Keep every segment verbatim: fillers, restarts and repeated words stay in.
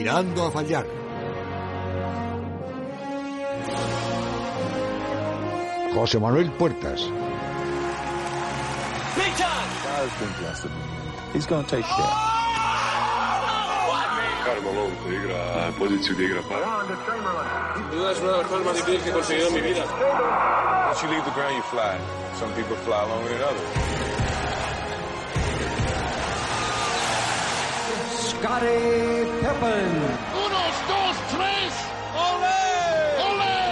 Tirando a Fallar. José Manuel Puertas. He's going to take care. Carmelo se igra poziciju da igra para. Duda es una de las cosas más difíciles que he conseguido en mi vida. Once you leave the ground, you fly. Some people fly longer than others. Scottie Pippen. Unos, dos, tres. ¡Olé!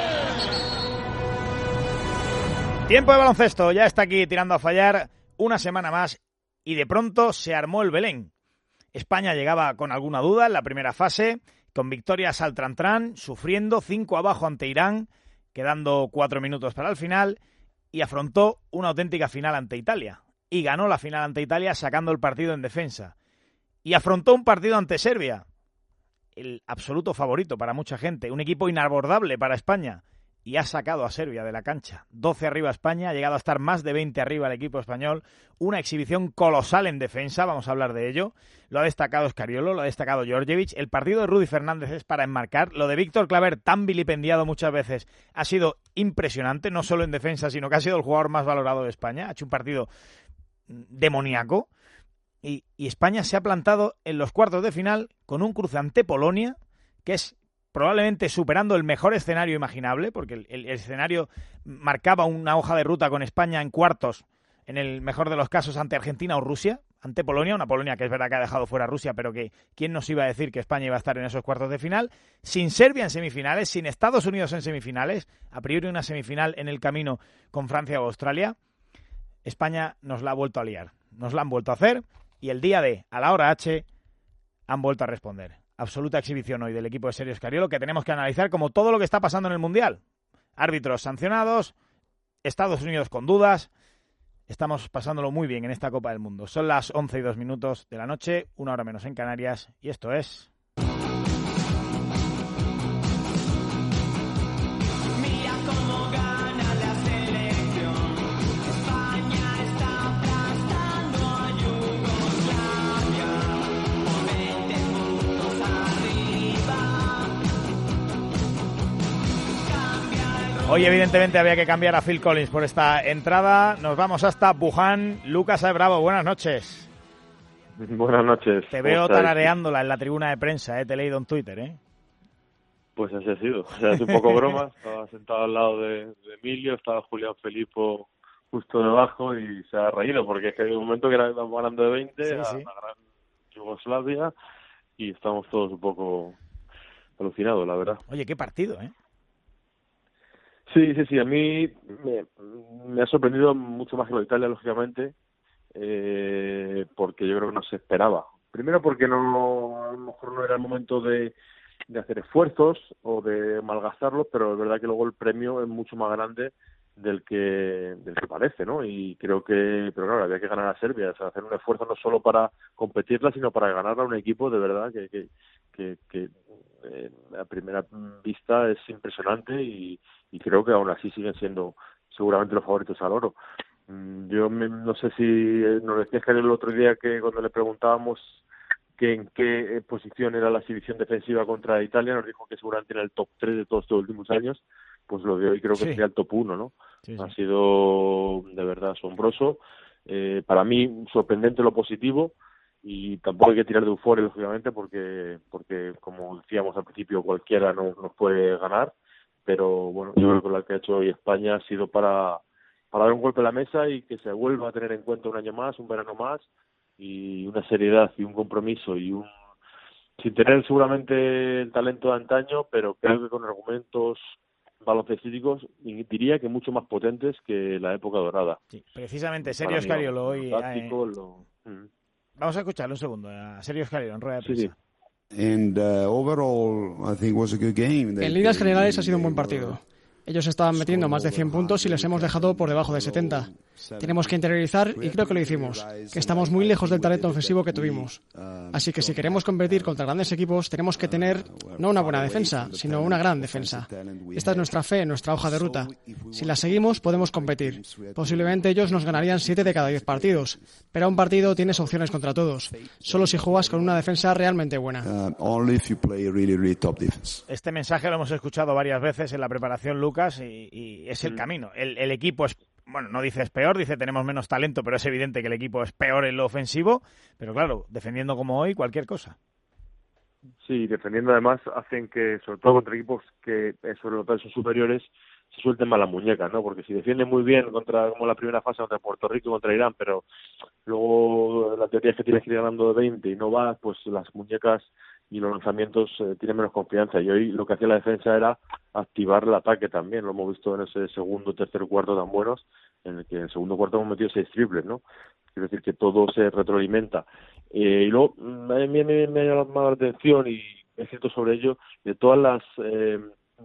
¡Olé! Tiempo de baloncesto, ya está aquí Tirando a Fallar una semana más y de pronto se armó el Belén. España llegaba con alguna duda en la primera fase, con victorias al Trantrán, sufriendo cinco abajo ante Irán, quedando cuatro minutos para el final, y afrontó una auténtica final ante Italia. Y ganó la final ante Italia sacando el partido en defensa. Y afrontó un partido ante Serbia, el absoluto favorito para mucha gente, un equipo inabordable para España, y ha sacado a Serbia de la cancha. doce arriba España, ha llegado a estar más de veinte arriba el equipo español, una exhibición colosal en defensa, vamos a hablar de ello. Lo ha destacado Scariolo, lo ha destacado Djordjevic. El partido de Rudy Fernández es para enmarcar. Lo de Víctor Claver, tan vilipendiado muchas veces, ha sido impresionante, no solo en defensa, sino que ha sido el jugador más valorado de España. Ha hecho un partido demoníaco. Y, y España se ha plantado en los cuartos de final con un cruce ante Polonia, que es probablemente superando el mejor escenario imaginable, porque el, el, el escenario marcaba una hoja de ruta con España en cuartos, en el mejor de los casos, ante Argentina o Rusia, ante Polonia, una Polonia que es verdad que ha dejado fuera a Rusia, pero que quién nos iba a decir que España iba a estar en esos cuartos de final, sin Serbia en semifinales, sin Estados Unidos en semifinales, a priori una semifinal en el camino con Francia o Australia. España nos la ha vuelto a liar, nos la han vuelto a hacer, y el día D, a la hora H, han vuelto a responder. Absoluta exhibición hoy del equipo de Sergio Scariolo, que tenemos que analizar como todo lo que está pasando en el Mundial. Árbitros sancionados, Estados Unidos con dudas. Estamos pasándolo muy bien en esta Copa del Mundo. Son las once y dos minutos de la noche, una hora menos en Canarias, y esto es... Mira cómo gana la selección. España está aplastando a Yugoslavia. Por veinte puntos arriba. Hoy evidentemente había que cambiar a Phil Collins por esta entrada. Nos vamos hasta Wuhan. Lucas A. Bravo, buenas noches. Buenas noches. Te veo tarareándola en la tribuna de prensa, ¿eh? Te he leído en Twitter, ¿eh? Pues así ha sido. O sea, es un poco broma. Estaba sentado al lado de, de Emilio, estaba Julián Felipo justo debajo y se ha reído porque es que hay un momento que era ganando de veinte sí, a sí. la gran Yugoslavia y estamos todos un poco alucinados, la verdad. Oye, qué partido, ¿eh? Sí, sí, sí. A mí me, me ha sorprendido mucho más que lo de Italia, lógicamente, eh, porque yo creo que no se esperaba. Primero porque no, a lo mejor no era el momento de, de hacer esfuerzos o de malgastarlos, pero es verdad que luego el premio es mucho más grande del que del que parece, ¿no? Y creo que, pero claro, había que ganar a Serbia, o sea, hacer un esfuerzo no solo para competirla, sino para ganarla a un equipo de verdad que que, que, que eh, a primera vista es impresionante y, y creo que aún así siguen siendo seguramente los favoritos al oro. Yo me, no sé si nos decías que el otro día que cuando le preguntábamos que en qué posición era la exhibición defensiva contra Italia, nos dijo que seguramente era el top tres de todos estos últimos años. Pues lo de hoy creo que sí. Sería el top uno, ¿no? Sí, sí. Ha sido de verdad asombroso. Eh, para mí, sorprendente lo positivo y tampoco hay que tirar de euforia, lógicamente, porque, porque como decíamos al principio, cualquiera no, nos puede ganar. Pero bueno, yo creo que lo que ha hecho hoy España ha sido para, para dar un golpe a la mesa y que se vuelva a tener en cuenta un año más, un verano más y una seriedad y un compromiso y un sin tener seguramente el talento de antaño, pero creo que con argumentos baloncestísticos y diría que mucho más potentes que la época dorada. Sí, precisamente, Sergio Scariolo hoy... Táctico, eh... lo... mm. Vamos a escucharlo un segundo, a Sergio Scariolo en rueda de prensa. Sí, sí. And, uh, overall, I think was a good game. En líneas generales ha sido un buen partido. Ellos estaban metiendo más de cien puntos y les hemos dejado por debajo de setenta. Tenemos que interiorizar, y creo que lo hicimos, que estamos muy lejos del talento ofensivo que tuvimos. Así que si queremos competir contra grandes equipos, tenemos que tener no una buena defensa, sino una gran defensa. Esta es nuestra fe, nuestra hoja de ruta. Si la seguimos, podemos competir. Posiblemente ellos nos ganarían siete de cada diez partidos, pero un partido tienes opciones contra todos, solo si juegas con una defensa realmente buena. Este mensaje lo hemos escuchado varias veces en la preparación, Lucas, y, y es el camino. El, el equipo es, bueno, no dice es peor, dice tenemos menos talento, pero es evidente que el equipo es peor en lo ofensivo, pero claro, defendiendo como hoy, cualquier cosa. Sí, defendiendo además hacen que, sobre todo contra equipos que sobre los son superiores, se suelten más las muñecas, ¿no? Porque si defienden muy bien contra, como la primera fase contra Puerto Rico y contra Irán, pero luego la teoría es que tienes que ir ganando de veinte y no vas, pues las muñecas y los lanzamientos eh, tienen menos confianza. Y hoy lo que hacía la defensa era activar el ataque también. Lo hemos visto en ese segundo, tercer cuarto tan buenos, en el que en el segundo cuarto hemos metido seis triples, ¿no? Quiero decir que todo se retroalimenta. Eh, y luego a mí me, me, me ha llamado la atención, y es cierto sobre ello, de todas las eh,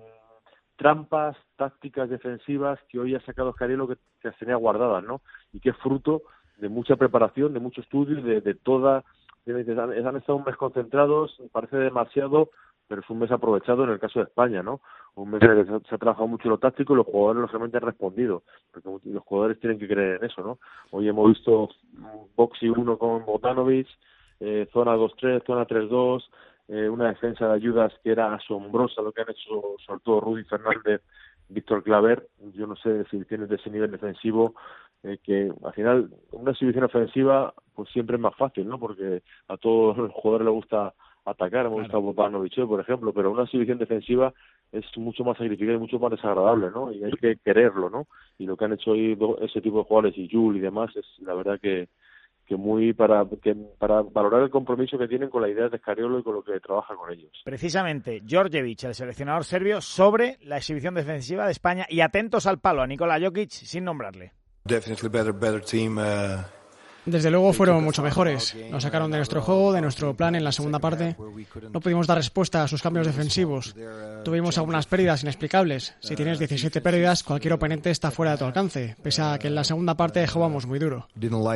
trampas tácticas defensivas que hoy ha sacado Scariolo, que, que las tenía guardadas, ¿no? Y que es fruto de mucha preparación, de mucho estudio, de, de toda... Han, han estado un mes concentrados, parece demasiado, pero es un mes aprovechado en el caso de España, ¿no? Un mes en el que se, se ha trabajado mucho lo táctico y los jugadores lógicamente han respondido, porque los jugadores tienen que creer en eso, ¿no? Hoy hemos visto boxy uno con Bogdanovic, eh, zona dos tres, zona tres dos, eh, una defensa de ayudas que era asombrosa, lo que han hecho sobre todo Rudy Fernández, Víctor Claver. Yo no sé si tienes de ese nivel defensivo, eh, que al final una exhibición ofensiva pues siempre es más fácil, ¿no? Porque a todos los jugadores les gusta atacar, hemos visto a Bogdanovic, por ejemplo, pero una exhibición defensiva es mucho más sacrificada y mucho más desagradable, ¿no? Y hay que quererlo, ¿no? Y lo que han hecho hoy ese tipo de jugadores y Jul y demás es la verdad que que muy para que para valorar el compromiso que tienen con la idea de Scariolo y con lo que trabaja con ellos. Precisamente, Djordjevic, el seleccionador serbio, sobre la exhibición defensiva de España, y atentos al palo a Nikola Jokic sin nombrarle. Definitely better, better team, uh... Desde luego fueron mucho mejores. Nos sacaron de nuestro juego, de nuestro plan en la segunda parte. No pudimos dar respuesta a sus cambios defensivos. Tuvimos algunas pérdidas inexplicables. Si tienes diecisiete pérdidas, cualquier oponente está fuera de tu alcance, pese a que en la segunda parte jugamos muy duro.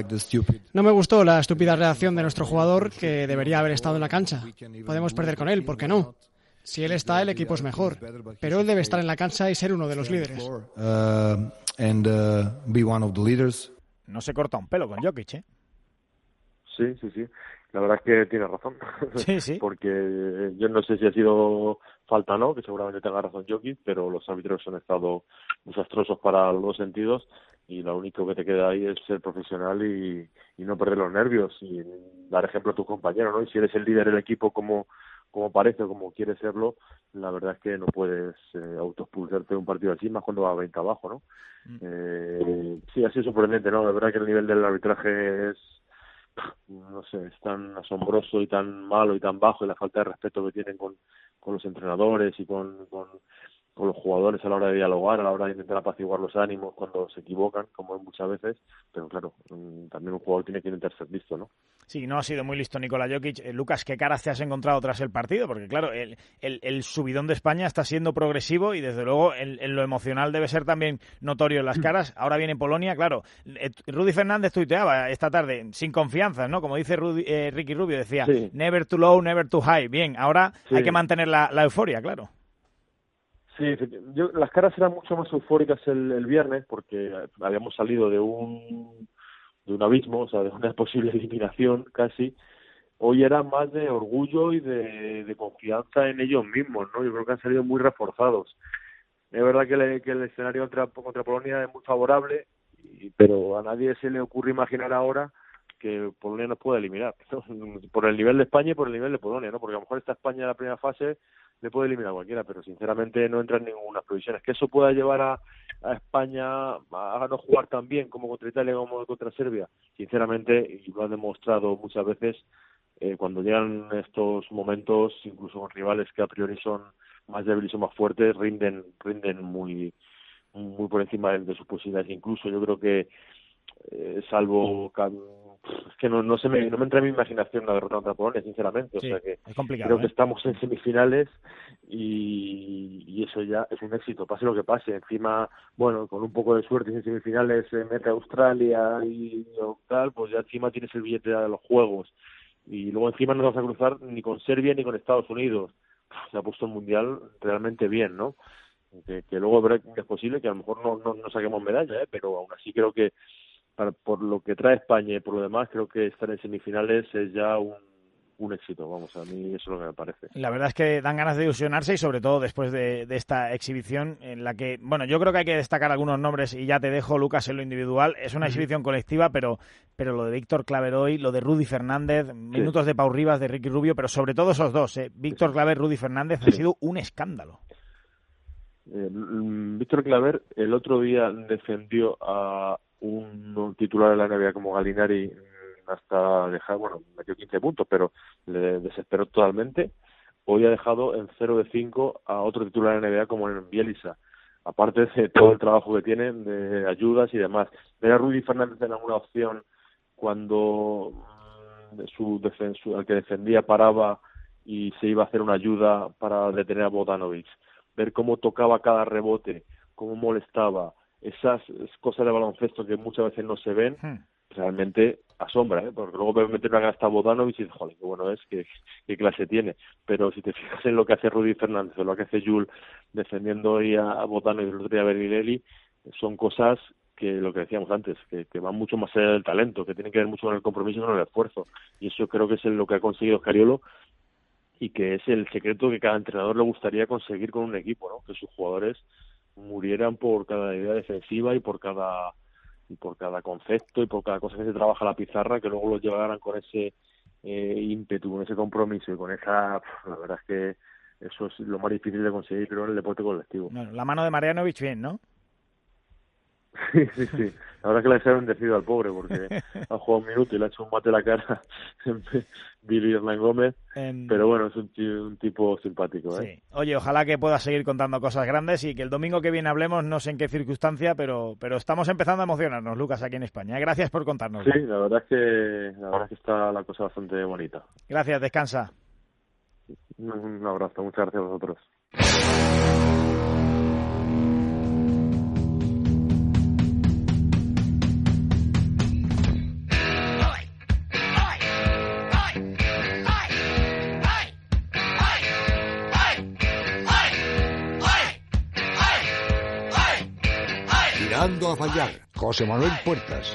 No me gustó la estúpida reacción de nuestro jugador, que debería haber estado en la cancha. Podemos perder con él, ¿por qué no? Si él está, el equipo es mejor. Pero él debe estar en la cancha y ser uno de los líderes. Uh, and, uh, be one of the leaders. No se corta un pelo con Jokic, ¿eh? Sí, sí, sí. La verdad es que tiene razón. Sí, sí. Porque yo no sé si ha sido falta o no, que seguramente tenga razón Jokic, pero los árbitros han estado desastrosos para los dos sentidos, y lo único que te queda ahí es ser profesional y, y no perder los nervios y dar ejemplo a tus compañeros, ¿no? Y si eres el líder del equipo como como parece, como quieres serlo, la verdad es que no puedes eh, autoexpulsarte de un partido así, más cuando va a veinte abajo, ¿no? Mm. Eh, sí, ha sido sorprendente, ¿no? La verdad que el nivel del arbitraje es, no sé, es tan asombroso y tan malo y tan bajo, y la falta de respeto que tienen con, con los entrenadores y con, con, con los jugadores a la hora de dialogar, a la hora de intentar apaciguar los ánimos cuando se equivocan, como es muchas veces, pero claro, también un jugador tiene que intentar ser listo, ¿no? Sí, no ha sido muy listo Nikola Jokic. Eh, Lucas, ¿qué caras te has encontrado tras el partido? Porque claro, el, el, el subidón de España está siendo progresivo y desde luego en, en lo emocional debe ser también notorio en las caras. Ahora viene Polonia, claro. Eh, Rudy Fernández tuiteaba esta tarde, sin confianza, ¿no? Como dice Rudy, eh, Ricky Rubio, decía, sí. Never too low, never too high. Bien, ahora sí. Hay que mantener la, la euforia, claro. Sí, yo, las caras eran mucho más eufóricas el, el viernes, porque habíamos salido de un de un abismo, o sea, de una posible eliminación casi. Hoy era más de orgullo y de, de confianza en ellos mismos, ¿no? Yo creo que han salido muy reforzados. Es verdad que, le, que el escenario contra, contra Polonia es muy favorable, y, pero a nadie se le ocurre imaginar ahora que Polonia nos puede eliminar, ¿no? Por el nivel de España y por el nivel de Polonia, ¿no? Porque a lo mejor esta España en la primera fase le puede eliminar a cualquiera, pero sinceramente no entra en ninguna previsiones. Que eso pueda llevar a, a España a no jugar tan bien como contra Italia como contra Serbia, sinceramente, y lo han demostrado muchas veces, eh, cuando llegan estos momentos, incluso con rivales que a priori son más débiles y son más fuertes, rinden rinden muy muy por encima de, de sus posibilidades. Incluso yo creo que eh, salvo es que no, no se me no me entra en mi imaginación una derrota contra Polonia, sinceramente. Sí, o sea que es complicado, creo ¿eh? que estamos en semifinales y, y eso ya es un éxito, pase lo que pase. Encima, bueno, con un poco de suerte en semifinales se mete a Australia y o tal, pues ya encima tienes el billete de los Juegos. Y luego encima no te vas a cruzar ni con Serbia ni con Estados Unidos. Se ha puesto el Mundial realmente bien, ¿no? Que, que luego es posible que a lo mejor no, no, no saquemos medalla, ¿eh? Pero aún así creo que para, por lo que trae España y por lo demás, creo que estar en semifinales es ya un, un éxito, vamos, a mí eso es lo que me parece. La verdad es que dan ganas de ilusionarse y sobre todo después de, de esta exhibición en la que, bueno, yo creo que hay que destacar algunos nombres y ya te dejo, Lucas, en lo individual. Es una exhibición colectiva, pero pero lo de Víctor Claver hoy, lo de Rudy Fernández, sí. Minutos de Pau Ribas, de Ricky Rubio, pero sobre todo esos dos, ¿eh? Víctor sí. Claver, Rudy Fernández, sí. ha sido un escándalo. Eh, Víctor Claver el otro día defendió a un, un titular de la N B A como Gallinari hasta dejar, bueno, metió quince puntos, pero le desesperó totalmente. Hoy ha dejado en cero de cinco a otro titular de la N B A como en Bielsa, aparte de todo el trabajo que tienen de ayudas y demás. Ver a Rudy Fernández en alguna opción cuando su defensa, el que defendía paraba y se iba a hacer una ayuda para detener a Bogdanovic, ver cómo tocaba cada rebote, cómo molestaba, esas cosas de baloncesto que muchas veces no se ven, hmm. realmente asombra, ¿eh? Porque luego meter una gasta a Bogdanovic y dices, joder, qué bueno es, qué, qué clase tiene. Pero si te fijas en lo que hace Rudy Fernández o lo que hace Jules defendiendo hoy a Bogdanovic y el otro día a Belinelli, son cosas que lo que decíamos antes, que, que van mucho más allá del talento, que tienen que ver mucho con el compromiso y con el esfuerzo. Y eso creo que es lo que ha conseguido Scariolo y que es el secreto que cada entrenador le gustaría conseguir con un equipo, ¿no? Que sus jugadores murieran por cada idea defensiva y por cada y por cada concepto y por cada cosa que se trabaja a la pizarra, que luego los llevaran con ese eh, ímpetu, con ese compromiso y con esa... La verdad es que eso es lo más difícil de conseguir, creo, en el deporte colectivo. Bueno, la mano de Marjanovic bien, ¿no? Sí, sí, sí. La verdad es que le ha bendecido al pobre porque ha jugado un minuto y le ha hecho un mate a la cara Billy Hernán Gómez, um, pero bueno, es un, un tipo simpático, ¿eh? Sí. Oye, ojalá que pueda seguir contando cosas grandes y que el domingo que viene hablemos, no sé en qué circunstancia, pero pero estamos empezando a emocionarnos, Lucas, aquí en España. Gracias por contarnos. Sí, la verdad es que la verdad es que está la cosa bastante bonita. Gracias, descansa. Un, un abrazo, muchas gracias a vosotros. Tirando a fallar, José Manuel Puertas.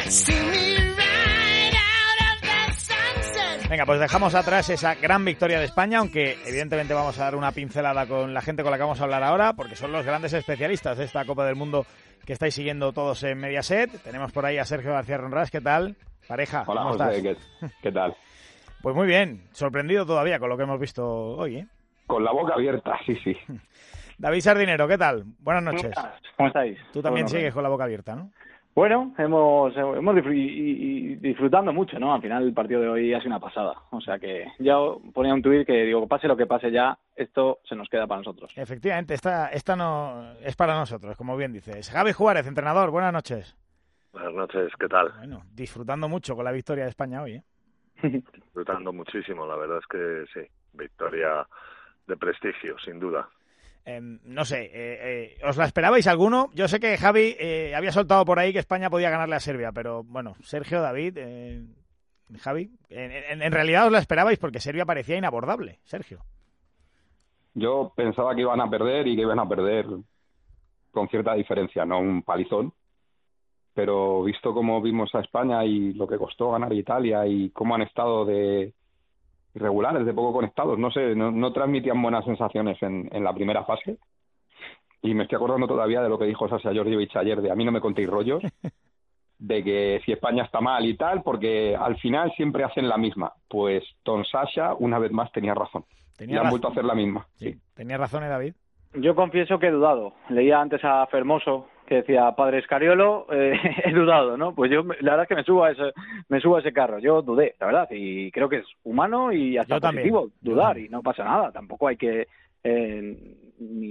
Venga, pues dejamos atrás esa gran victoria de España, aunque evidentemente vamos a dar una pincelada con la gente con la que vamos a hablar ahora, porque son los grandes especialistas de esta Copa del Mundo que estáis siguiendo todos en Mediaset. Tenemos por ahí a Sergio García Ronrás. ¿Qué tal, pareja? Hola, ¿Cómo José, estás? ¿qué, ¿qué tal? Pues muy bien, sorprendido todavía con lo que hemos visto hoy, ¿eh? Con la boca abierta, sí, sí. David Sardinero, ¿qué tal? Buenas noches. ¿Cómo estáis? Tú también bueno, sigues bueno. con la boca abierta, ¿no? Bueno, hemos, hemos disfr- y, y disfrutando mucho, ¿no? Al final el partido de hoy ha sido una pasada. O sea que ya ponía un tuit que digo, pase lo que pase ya, esto se nos queda para nosotros. Efectivamente, esta, esta no es para nosotros, como bien dices. Javi Juárez, entrenador, buenas noches. Buenas noches, ¿qué tal? Bueno, disfrutando mucho con la victoria de España hoy, ¿eh? Disfrutando muchísimo, la verdad es que sí, victoria de prestigio, sin duda. Eh, no sé, eh, eh, ¿os la esperabais alguno? Yo sé que Javi eh, había soltado por ahí que España podía ganarle a Serbia, pero bueno, Sergio, David, eh, Javi, en, en, en realidad os la esperabais porque Serbia parecía inabordable, Sergio. Yo pensaba que iban a perder y que iban a perder con cierta diferencia, no un palizón, pero visto cómo vimos a España y lo que costó ganar a Italia y cómo han estado de irregulares, de poco conectados, no sé, no, no transmitían buenas sensaciones en, en la primera fase. Y me estoy acordando todavía de lo que dijo Sasha Georgievich ayer, de a mí no me contéis rollos, de que si España está mal y tal, porque al final siempre hacen la misma. Pues Don Sasha, una vez más, tenía razón. Tenía y han razón. vuelto a hacer la misma. Sí, Sí. tenía razón, ¿eh, David? Yo confieso que he dudado. Leía antes a Fermoso que decía padre Scariolo, eh, he dudado, ¿no? Pues yo la verdad es que me subo a ese me subo a ese carro. Yo dudé, la verdad, y creo que es humano y hasta Yo también. positivo dudar Yo y no pasa nada. Tampoco hay que eh, ni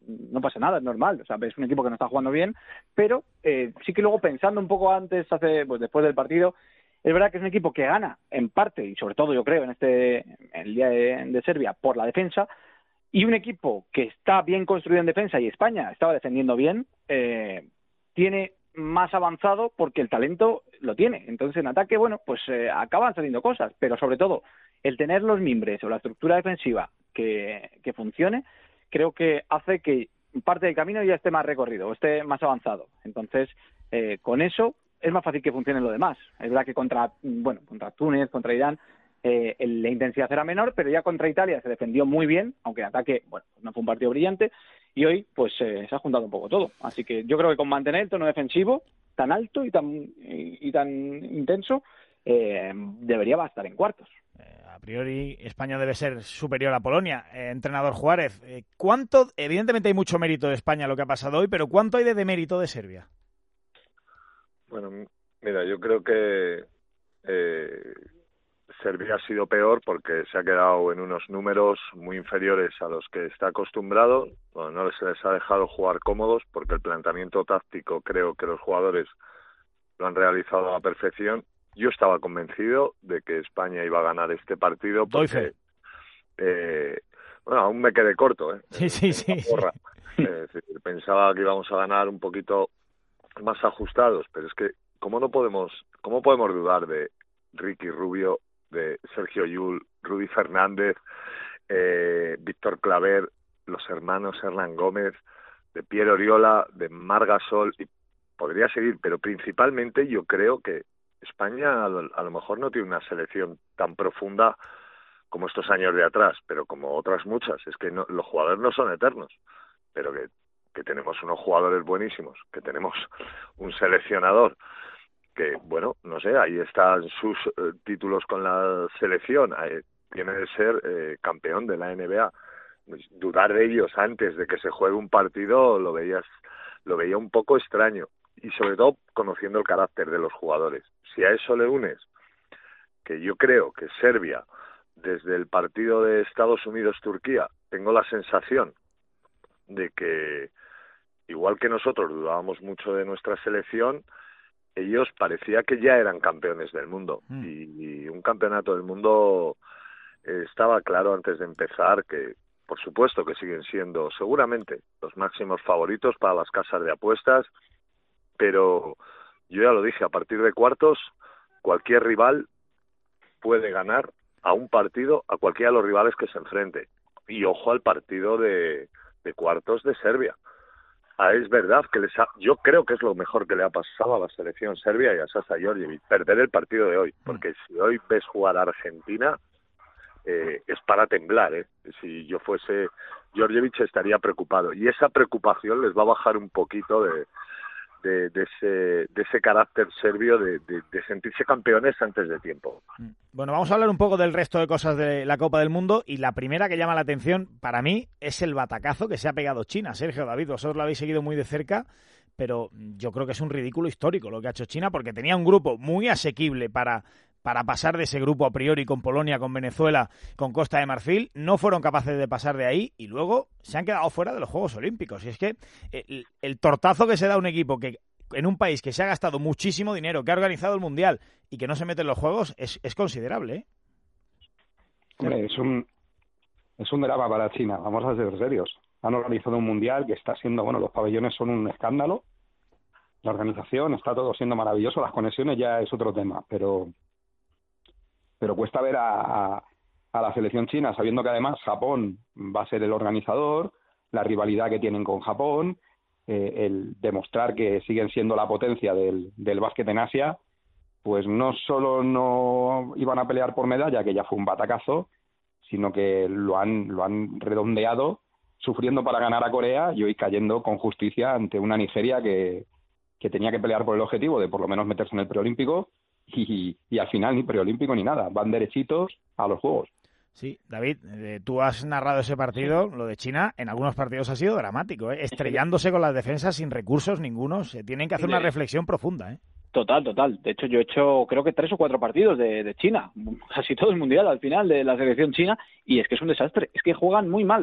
no pasa nada, es normal. O sea, es un equipo que no está jugando bien, pero eh, sí que luego pensando un poco antes, hace pues después del partido, es verdad que es un equipo que gana en parte, y sobre todo yo creo en este en el día de, de Serbia, por la defensa, y un equipo que está bien construido en defensa, y España estaba defendiendo bien, eh, tiene más avanzado porque el talento lo tiene. Entonces en ataque, bueno, pues eh, acaban saliendo cosas, pero sobre todo el tener los mimbres o la estructura defensiva que, que funcione, creo que hace que parte del camino ya esté más recorrido o esté más avanzado. Entonces, eh, con eso es más fácil que funcione lo demás. Es verdad que contra, bueno, contra Túnez, contra Irán, eh, la intensidad era menor, pero ya contra Italia se defendió muy bien, aunque en ataque, bueno, no fue un partido brillante, y hoy pues eh, se ha juntado un poco todo. Así que yo creo que con mantener el tono defensivo tan alto y tan y, y tan intenso, eh, debería bastar en cuartos. A priori, España debe ser superior a Polonia. Eh, entrenador Juárez, eh, ¿cuánto? Evidentemente hay mucho mérito de España lo que ha pasado hoy, pero ¿cuánto hay de demérito de Serbia? Bueno, mira, yo creo que eh, Serbia ha sido peor porque se ha quedado en unos números muy inferiores a los que está acostumbrado. Bueno, no se les ha dejado jugar cómodos porque el planteamiento táctico creo que los jugadores lo han realizado a la perfección. Yo estaba convencido de que España iba a ganar este partido porque, eh, bueno, aún me quedé corto, ¿eh? Sí, sí, sí. sí. Eh, es decir, pensaba que íbamos a ganar un poquito más ajustados, pero es que cómo no podemos, cómo podemos dudar de Ricky Rubio, de Sergio Llull, Rudy Fernández, eh, Víctor Claver, los hermanos Hernán Gómez, de Pierre Oriola, de Marc Gasol, y podría seguir, pero principalmente yo creo que España a lo, a lo mejor no tiene una selección tan profunda como estos años de atrás, pero como otras muchas. Es que no, los jugadores no son eternos, pero que, que tenemos unos jugadores buenísimos, que tenemos un seleccionador que, bueno, no sé, ahí están sus eh, títulos con la selección, eh, tiene de ser eh, campeón de la N B A. Dudar de ellos antes de que se juegue un partido lo veías, lo veía un poco extraño. Y sobre todo conociendo el carácter de los jugadores. Si a eso le unes que yo creo que Serbia, desde el partido de Estados Unidos-Turquía, tengo la sensación de que, igual que nosotros dudábamos mucho de nuestra selección, ellos parecía que ya eran campeones del mundo. Mm. Y, y un campeonato del mundo eh, estaba claro antes de empezar que, por supuesto que siguen siendo seguramente los máximos favoritos para las casas de apuestas, pero yo ya lo dije, a partir de cuartos cualquier rival puede ganar a un partido a cualquiera de los rivales que se enfrente. Y ojo al partido de, de cuartos de Serbia. Ah, es verdad que les ha, yo creo que es lo mejor que le ha pasado a la selección serbia y a Sasa Djordjevic, perder el partido de hoy, porque si hoy ves jugar a Argentina, eh, es para temblar, ¿eh? Si yo fuese Djordjevic estaría preocupado, y esa preocupación les va a bajar un poquito de De, de, ese, de ese carácter serbio de, de, de sentirse campeones antes de tiempo. Bueno, vamos a hablar un poco del resto de cosas de la Copa del Mundo, y la primera que llama la atención para mí es el batacazo que se ha pegado China. Sergio, David, vosotros lo habéis seguido muy de cerca, pero yo creo que es un ridículo histórico lo que ha hecho China, porque tenía un grupo muy asequible para... para pasar de ese grupo a priori con Polonia, con Venezuela, con Costa de Marfil, no fueron capaces de pasar de ahí y luego se han quedado fuera de los Juegos Olímpicos. Y es que el, el tortazo que se da a un equipo que en un país que se ha gastado muchísimo dinero, que ha organizado el Mundial y que no se mete en los Juegos, es, es considerable, ¿eh? Hombre, es un, es un drama para China, vamos a ser serios. Han organizado un Mundial que está siendo, bueno, los pabellones son un escándalo, la organización está todo siendo maravilloso, las conexiones ya es otro tema, pero... pero cuesta ver a, a, a la selección china, sabiendo que además Japón va a ser el organizador, la rivalidad que tienen con Japón, eh, el demostrar que siguen siendo la potencia del, del básquet en Asia, pues no solo no iban a pelear por medalla, que ya fue un batacazo, sino que lo han, lo han redondeado sufriendo para ganar a Corea y hoy cayendo con justicia ante una Nigeria que, que tenía que pelear por el objetivo de por lo menos meterse en el preolímpico. Y, y al final ni preolímpico ni nada, van derechitos a los Juegos. Sí, David, eh, tú has narrado ese partido, lo de China, en algunos partidos ha sido dramático, ¿eh? Estrellándose con las defensas sin recursos ninguno, se tienen que hacer una reflexión profunda, ¿eh? Total, total. De hecho, yo he hecho creo que tres o cuatro partidos de, de China, casi todo el Mundial al final de la selección china, y es que es un desastre, es que juegan muy mal. O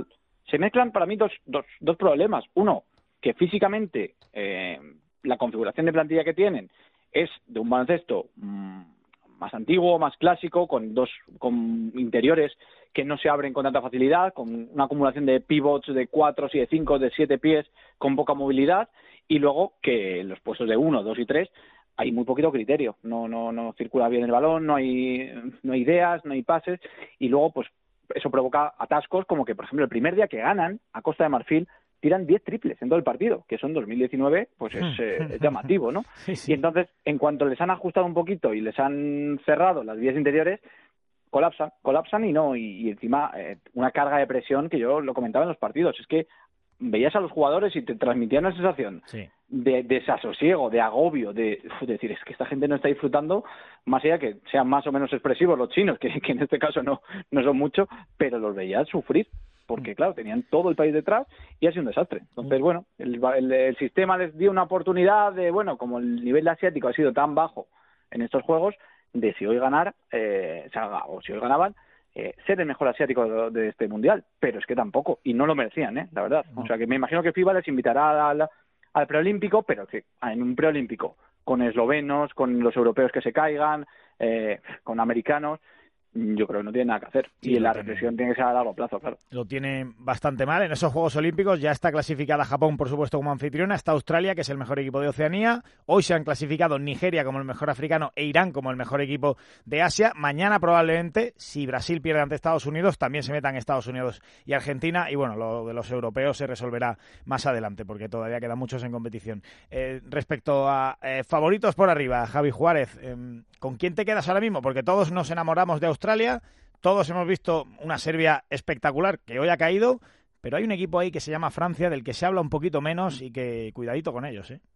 se mezclan para mí dos, dos, dos problemas. Uno, que físicamente eh, la configuración de plantilla que tienen es de un baloncesto mmm, más antiguo, más clásico, con dos con interiores que no se abren con tanta facilidad, con una acumulación de pivots de cuatro, y de cinco, de siete pies, con poca movilidad, y luego que en los puestos de uno, dos y tres hay muy poquito criterio, no no no circula bien el balón, no hay no hay ideas, no hay pases, y luego pues eso provoca atascos como que, por ejemplo, el primer día que ganan a Costa de Marfil tiran diez triples en todo el partido, que son dos mil diecinueve, pues es, eh, es llamativo, ¿no? Sí, sí. Y entonces, en cuanto les han ajustado un poquito y les han cerrado las vías interiores, colapsan, colapsan y no, y, y encima eh, una carga de presión que yo lo comentaba en los partidos, es que veías a los jugadores y te transmitían una sensación sí. de, de desasosiego, de agobio, de, uf, de decir, es que esta gente no está disfrutando, más allá que sean más o menos expresivos los chinos, que, que en este caso no, no son mucho, pero los veías sufrir, porque claro, tenían todo el país detrás y ha sido un desastre. Entonces, bueno, el, el, el sistema les dio una oportunidad de, bueno, como el nivel asiático ha sido tan bajo en estos juegos, de si hoy ganar, eh, o, sea, o si hoy ganaban, Eh, ser el mejor asiático de, de este mundial, pero es que tampoco, y no lo merecían, ¿eh? La verdad. O sea que me imagino que FIBA les invitará al, al preolímpico, pero que en un preolímpico con eslovenos, con los europeos que se caigan, eh, con americanos, yo creo que no tiene nada que hacer. Sí, y la reflexión tiene que ser a largo plazo, claro. Lo tiene bastante mal. En esos Juegos Olímpicos ya está clasificada Japón, por supuesto, como anfitriona. Está Australia, que es el mejor equipo de Oceanía. Hoy se han clasificado Nigeria como el mejor africano e Irán como el mejor equipo de Asia. Mañana probablemente, si Brasil pierde ante Estados Unidos, también se metan Estados Unidos y Argentina. Y bueno, lo de los europeos se resolverá más adelante, porque todavía quedan muchos en competición. Eh, respecto a eh, favoritos por arriba, Javi Juárez, eh, ¿con quién te quedas ahora mismo? Porque todos nos enamoramos de Australia, todos hemos visto una Serbia espectacular que hoy ha caído, pero hay un equipo ahí que se llama Francia, del que se habla un poquito menos y que cuidadito con ellos, ¿eh?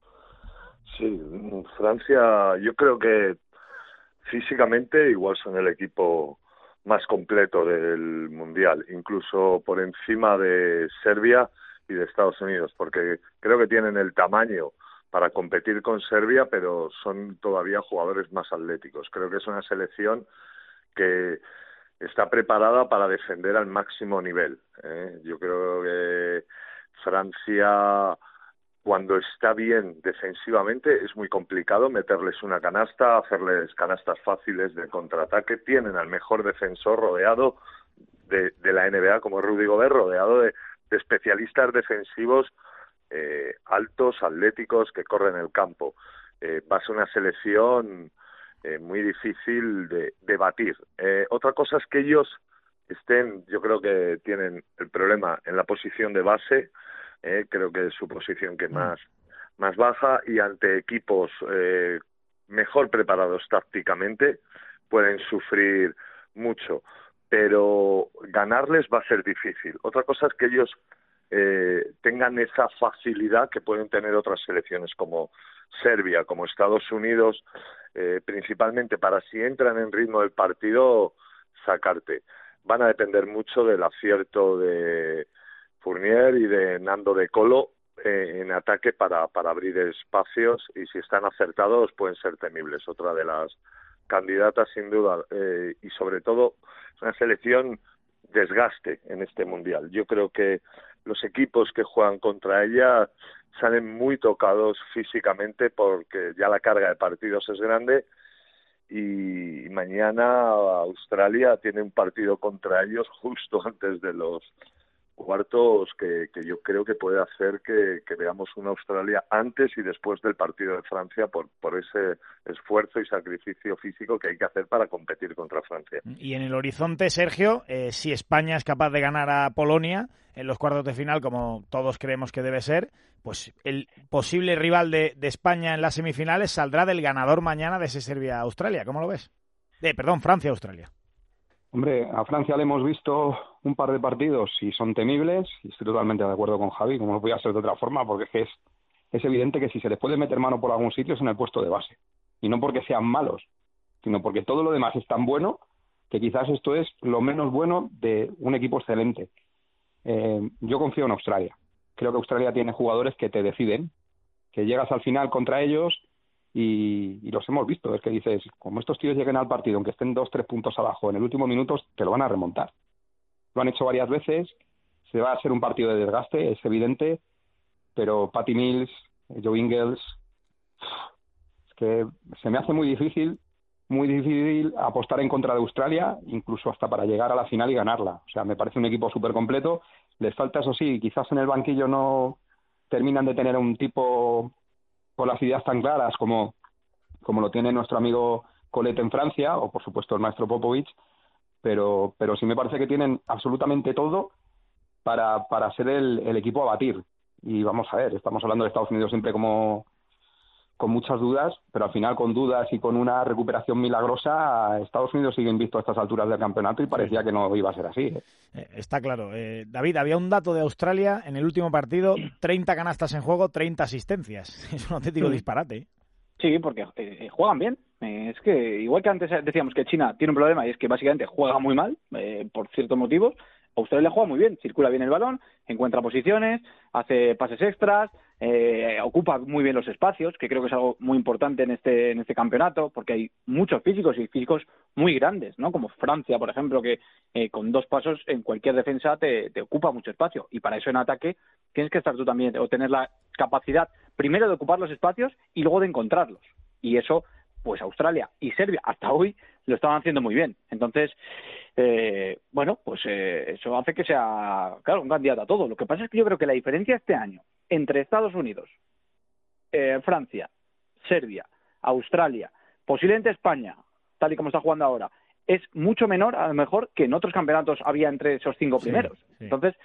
Sí, Francia, yo creo que físicamente igual son el equipo más completo del Mundial, incluso por encima de Serbia y de Estados Unidos, porque creo que tienen el tamaño para competir con Serbia, pero son todavía jugadores más atléticos. Creo que es una selección que está preparada para defender al máximo nivel, ¿eh? Yo creo que Francia, cuando está bien defensivamente, es muy complicado meterles una canasta, hacerles canastas fáciles de contraataque. Tienen al mejor defensor rodeado de, de la N B A, como Rudy Gobert, rodeado de, de especialistas defensivos eh, altos, atléticos, que corren el campo. Eh, va a ser una selección Eh, muy difícil de, de batir. Eh, otra cosa es que ellos estén, yo creo que tienen el problema en la posición de base, eh, creo que es su posición que más, más baja, y ante equipos eh, mejor preparados tácticamente pueden sufrir mucho, pero ganarles va a ser difícil. Otra cosa es que ellos eh, tengan esa facilidad que pueden tener otras selecciones como Serbia, como Estados Unidos, eh, principalmente para, si entran en ritmo del partido, sacarte. Van a depender mucho del acierto de Fournier y de Nando de Colo eh, en ataque para, para abrir espacios, y si están acertados pueden ser temibles. Otra de las candidatas sin duda, eh, y sobre todo es una selección desgaste en este Mundial. Yo creo que los equipos que juegan contra ella salen muy tocados físicamente, porque ya la carga de partidos es grande, y mañana Australia tiene un partido contra ellos justo antes de los cuartos que, que yo creo que puede hacer que, que veamos una Australia antes y después del partido de Francia, por, por ese esfuerzo y sacrificio físico que hay que hacer para competir contra Francia. Y en el horizonte, Sergio, eh, si España es capaz de ganar a Polonia en los cuartos de final, como todos creemos que debe ser, pues el posible rival de, de España en las semifinales saldrá del ganador mañana de ese Serbia-Australia. ¿Cómo lo ves? De, perdón, Francia-Australia. Hombre, a Francia le hemos visto un par de partidos y son temibles, y estoy totalmente de acuerdo con Javi, como no podía ser de otra forma, porque es que es, es evidente que si se les puede meter mano por algún sitio es en el puesto de base, y no porque sean malos, sino porque todo lo demás es tan bueno que quizás esto es lo menos bueno de un equipo excelente. Eh, yo confío en Australia, creo que Australia tiene jugadores que te deciden, que llegas al final contra ellos y, y los hemos visto, es que dices, como estos tíos lleguen al partido, aunque estén dos, tres puntos abajo, en el último minuto te lo van a remontar. Lo han hecho varias veces, se va a ser un partido de desgaste, es evidente, pero Patty Mills, Joe Ingles, es que se me hace muy difícil, muy difícil apostar en contra de Australia, incluso hasta para llegar a la final y ganarla. O sea, me parece un equipo súper completo. Les falta, eso sí, quizás en el banquillo no terminan de tener un tipo con las ideas tan claras como, como lo tiene nuestro amigo Colette en Francia, o por supuesto el maestro Popovich, pero, pero sí me parece que tienen absolutamente todo para, para ser el, el equipo a batir. Y vamos a ver, estamos hablando de Estados Unidos siempre como con muchas dudas, pero al final con dudas y con una recuperación milagrosa, Estados Unidos sigue invicto a estas alturas del campeonato y parecía que no iba a ser así. ¿eh? Eh, está claro. Eh, David, había un dato de Australia en el último partido, treinta canastas en juego, treinta asistencias. Es un auténtico Sí. disparate. Sí, porque eh, juegan bien. Eh, es que, igual que antes decíamos que China tiene un problema y es que básicamente juega muy mal, eh, por ciertos motivos, Australia juega muy bien, circula bien el balón, encuentra posiciones, hace pases extras, eh, ocupa muy bien los espacios, que creo que es algo muy importante en este en este campeonato, porque hay muchos físicos y físicos muy grandes, ¿no? Como Francia, por ejemplo, que eh, con dos pasos en cualquier defensa te, te ocupa mucho espacio, y para eso en ataque tienes que estar tú también, o tener la capacidad primero de ocupar los espacios y luego de encontrarlos, y eso pues Australia y Serbia hasta hoy lo estaban haciendo muy bien. Entonces, eh, bueno, pues eh, eso hace que sea, claro, un candidato a todo. Lo que pasa es que yo creo que la diferencia este año entre Estados Unidos, eh, Francia, Serbia, Australia, posiblemente España, tal y como está jugando ahora, es mucho menor, a lo mejor, que en otros campeonatos había entre esos cinco primeros. Sí, sí. Entonces,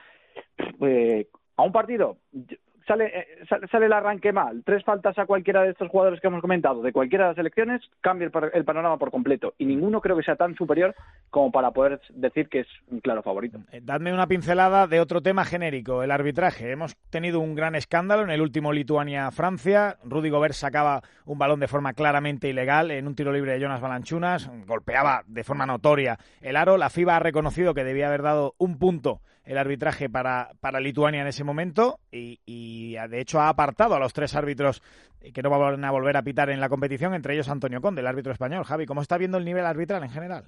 eh, a un partido sale, eh, sale sale el arranque mal, tres faltas a cualquiera de estos jugadores que hemos comentado, de cualquiera de las selecciones, cambia el, par- el panorama por completo, y ninguno creo que sea tan superior como para poder decir que es un claro favorito. Eh, Dadme una pincelada de otro tema genérico, el arbitraje. Hemos tenido un gran escándalo en el último Lituania-Francia. Rudy Gobert sacaba un balón de forma claramente ilegal en un tiro libre de Jonas Valanciunas, golpeaba de forma notoria el aro. La FIBA ha reconocido que debía haber dado un punto el arbitraje para, para Lituania en ese momento y, y de hecho ha apartado a los tres árbitros que no van a volver a pitar en la competición, entre ellos Antonio Conde, el árbitro español. Javi, ¿cómo está viendo el nivel arbitral en general?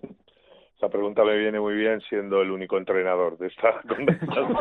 Esa pregunta me viene muy bien siendo el único entrenador de esta conversación.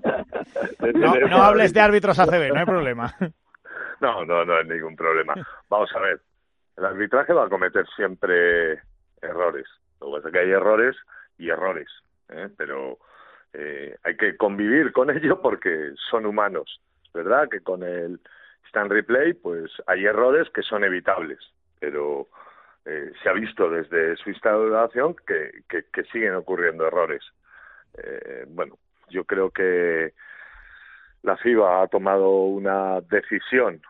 No, no hables de árbitros A C B, no hay problema. No, no, no hay ningún problema. Vamos a ver, el arbitraje va a cometer siempre errores. Lo que pasa es que hay errores y errores, ¿eh? Pero eh, hay que convivir con ello porque son humanos, ¿verdad? Que con el instant replay pues hay errores que son evitables, pero eh, se ha visto desde su instauración que, que, que siguen ocurriendo errores. Eh, bueno, yo creo que la FIBA ha tomado una decisión,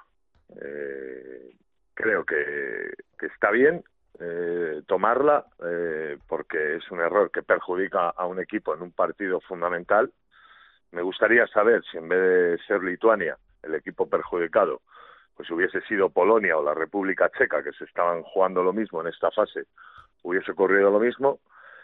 eh, creo que, que está bien eh, tomarla, eh, porque es un error que perjudica a un equipo en un partido fundamental. Me gustaría saber si en vez de ser Lituania el equipo perjudicado, pues hubiese sido Polonia o la República Checa, que se estaban jugando lo mismo en esta fase, hubiese ocurrido lo mismo.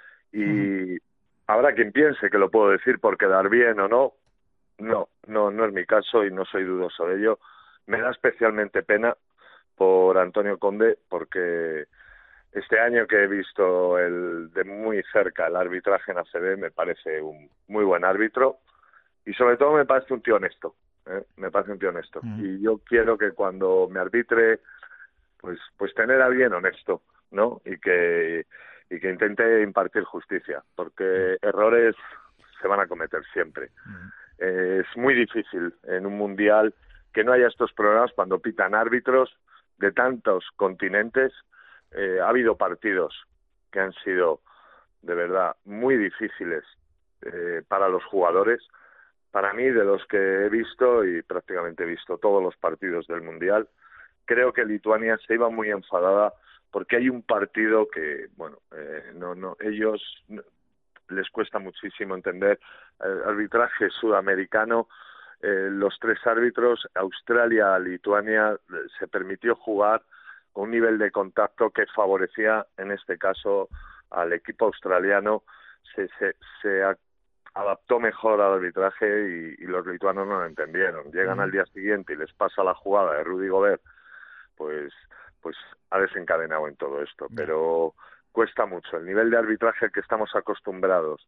Y uh-huh. Habrá quien piense que lo puedo decir por quedar bien o no. No, no, no es mi caso y no soy dudoso de ello. Me da especialmente pena por Antonio Conde, porque este año que he visto el de muy cerca el arbitraje en A C B me parece un muy buen árbitro y sobre todo me parece un tío honesto, ¿eh? Me parece un tío honesto. Mm. Y yo quiero que cuando me arbitre, pues pues tener a alguien honesto, ¿no? Y que y que intente impartir justicia, porque errores se van a cometer siempre. Mm. Eh, es muy difícil en un mundial que no haya estos problemas cuando pitan árbitros de tantos continentes. Eh, ha habido partidos que han sido de verdad muy difíciles eh, para los jugadores. Para mí, de los que he visto, y prácticamente he visto todos los partidos del Mundial, creo que Lituania se iba muy enfadada porque hay un partido que, bueno, eh, no, no, ellos no, les cuesta muchísimo entender el arbitraje sudamericano. Eh, los tres árbitros, Australia, Lituania, se permitió jugar con un nivel de contacto que favorecía, en este caso, al equipo australiano. Se, se, se adaptó mejor al arbitraje y, y los lituanos no lo entendieron. Llegan mm. al día siguiente y les pasa la jugada de Rudy Gobert, pues, pues ha desencadenado en todo esto. Pero cuesta mucho. El nivel de arbitraje al que estamos acostumbrados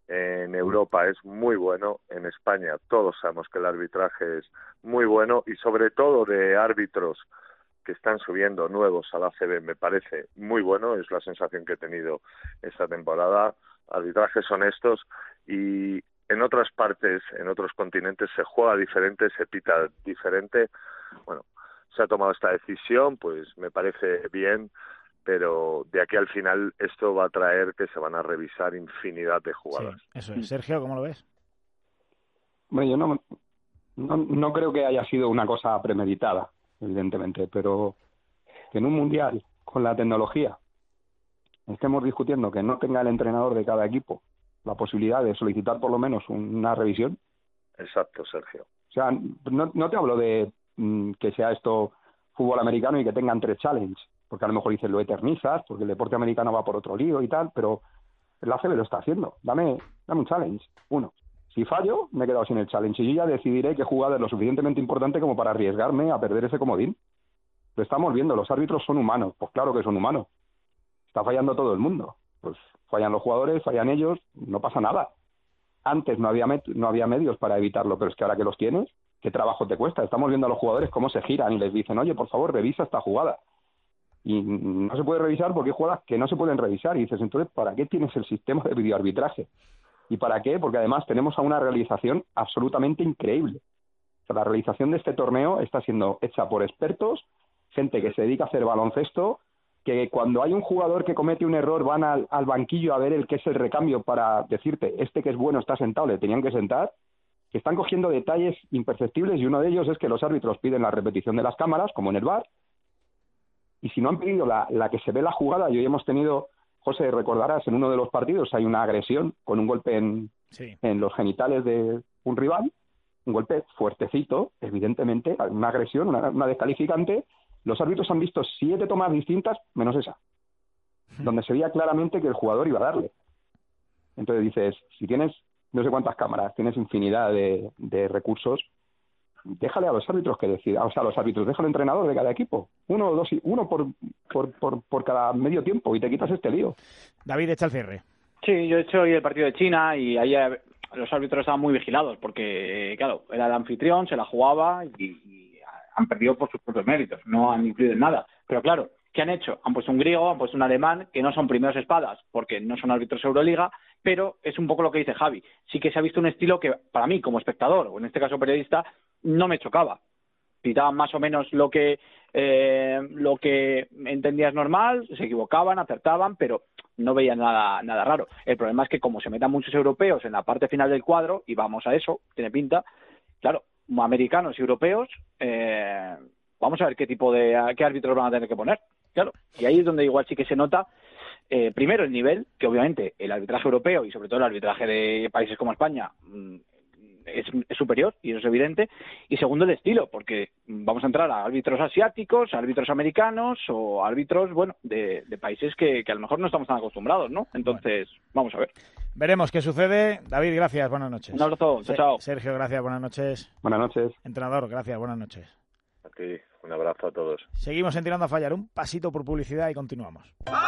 en Europa es muy bueno, en España todos sabemos que el arbitraje es muy bueno y sobre todo de árbitros que están subiendo nuevos a la A C B me parece muy bueno, es la sensación que he tenido esta temporada, arbitrajes honestos y en otras partes, en otros continentes se juega diferente, se pita diferente, bueno, se ha tomado esta decisión, pues me parece bien, pero de aquí al final esto va a traer que se van a revisar infinidad de jugadas. Sí, eso es. Sergio, ¿cómo lo ves? Bueno, yo no, no, no creo que haya sido una cosa premeditada, evidentemente, pero que en un mundial, con la tecnología, estemos discutiendo que no tenga el entrenador de cada equipo la posibilidad de solicitar por lo menos una revisión. Exacto, Sergio. O sea, no, no te hablo de mm, que sea esto fútbol americano y que tengan tres challenge, porque a lo mejor dices lo eternizas, porque el deporte americano va por otro lío y tal, pero el A C B lo está haciendo. Dame, dame un challenge, uno. Si fallo, me he quedado sin el challenge y yo ya decidiré qué jugada es lo suficientemente importante como para arriesgarme a perder ese comodín. Lo estamos viendo, los árbitros son humanos, pues claro que son humanos. Está fallando todo el mundo. Pues fallan los jugadores, fallan ellos, no pasa nada. Antes no había met- no había medios para evitarlo, pero es que ahora que los tienes, ¿qué trabajo te cuesta? Estamos viendo a los jugadores cómo se giran y les dicen, oye, por favor, revisa esta jugada. Y no se puede revisar porque hay jugadas que no se pueden revisar. Y dices, entonces, ¿para qué tienes el sistema de videoarbitraje? ¿Y para qué? Porque además tenemos a una realización absolutamente increíble. O sea, la realización de este torneo está siendo hecha por expertos, gente que se dedica a hacer baloncesto, que cuando hay un jugador que comete un error van al, al banquillo a ver el que es el recambio para decirte, este que es bueno está sentado, le tenían que sentar, que están cogiendo detalles imperceptibles y uno de ellos es que los árbitros piden la repetición de las cámaras, como en el V A R, y si no han pedido la, la que se ve la jugada, y hoy hemos tenido, José, recordarás, en uno de los partidos hay una agresión con un golpe en, sí. en los genitales de un rival, un golpe fuertecito, evidentemente, una agresión, una, una descalificante. Los árbitros han visto siete tomas distintas, menos esa, donde se veía claramente que el jugador iba a darle. Entonces dices, si tienes no sé cuántas cámaras, tienes infinidad de, de recursos, déjale a los árbitros que decidan, o sea, a los árbitros, déjale al entrenador de cada equipo, uno o dos, uno por, por, por, por cada medio tiempo y te quitas este lío. David, echa el cierre. Sí, yo he hecho hoy el partido de China y ahí eh, los árbitros estaban muy vigilados porque, eh, claro, era el anfitrión, se la jugaba y, y han perdido por sus propios méritos, no han incluido en nada. Pero claro, ¿qué han hecho? Han puesto un griego, han puesto un alemán, que no son primeros espadas porque no son árbitros Euroliga, pero es un poco lo que dice Javi. Sí que se ha visto un estilo que para mí, como espectador, o en este caso periodista, no me chocaba. Pitaban más o menos lo que eh, lo que entendías normal, se equivocaban, acertaban, pero no veían nada nada raro. El problema es que como se metan muchos europeos en la parte final del cuadro, y vamos a eso, tiene pinta, claro, americanos y europeos, eh, vamos a ver qué tipo de qué árbitros van a tener que poner, claro, y ahí es donde igual sí que se nota eh, primero el nivel, que obviamente el arbitraje europeo y sobre todo el arbitraje de países como España mmm, Es, es superior, y eso es evidente, y segundo el estilo, porque vamos a entrar a árbitros asiáticos, árbitros americanos o árbitros, bueno, de, de países que, que a lo mejor no estamos tan acostumbrados, ¿no? Entonces, bueno, vamos a ver. Veremos qué sucede. David, gracias, buenas noches. Un abrazo, chao, chao. Sergio, gracias, buenas noches. Buenas noches. Entrenador, gracias, buenas noches. A ti, un abrazo a todos. Seguimos en Tirando a Fallar, un pasito por publicidad y continuamos.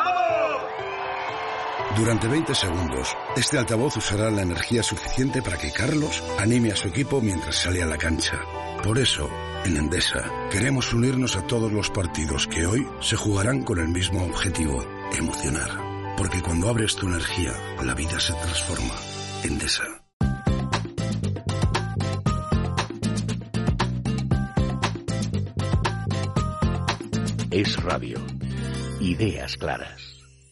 Durante veinte segundos, este altavoz usará la energía suficiente para que Carlos anime a su equipo mientras sale a la cancha. Por eso, en Endesa, queremos unirnos a todos los partidos que hoy se jugarán con el mismo objetivo, emocionar. Porque cuando abres tu energía, la vida se transforma. Endesa. Es radio. Ideas claras.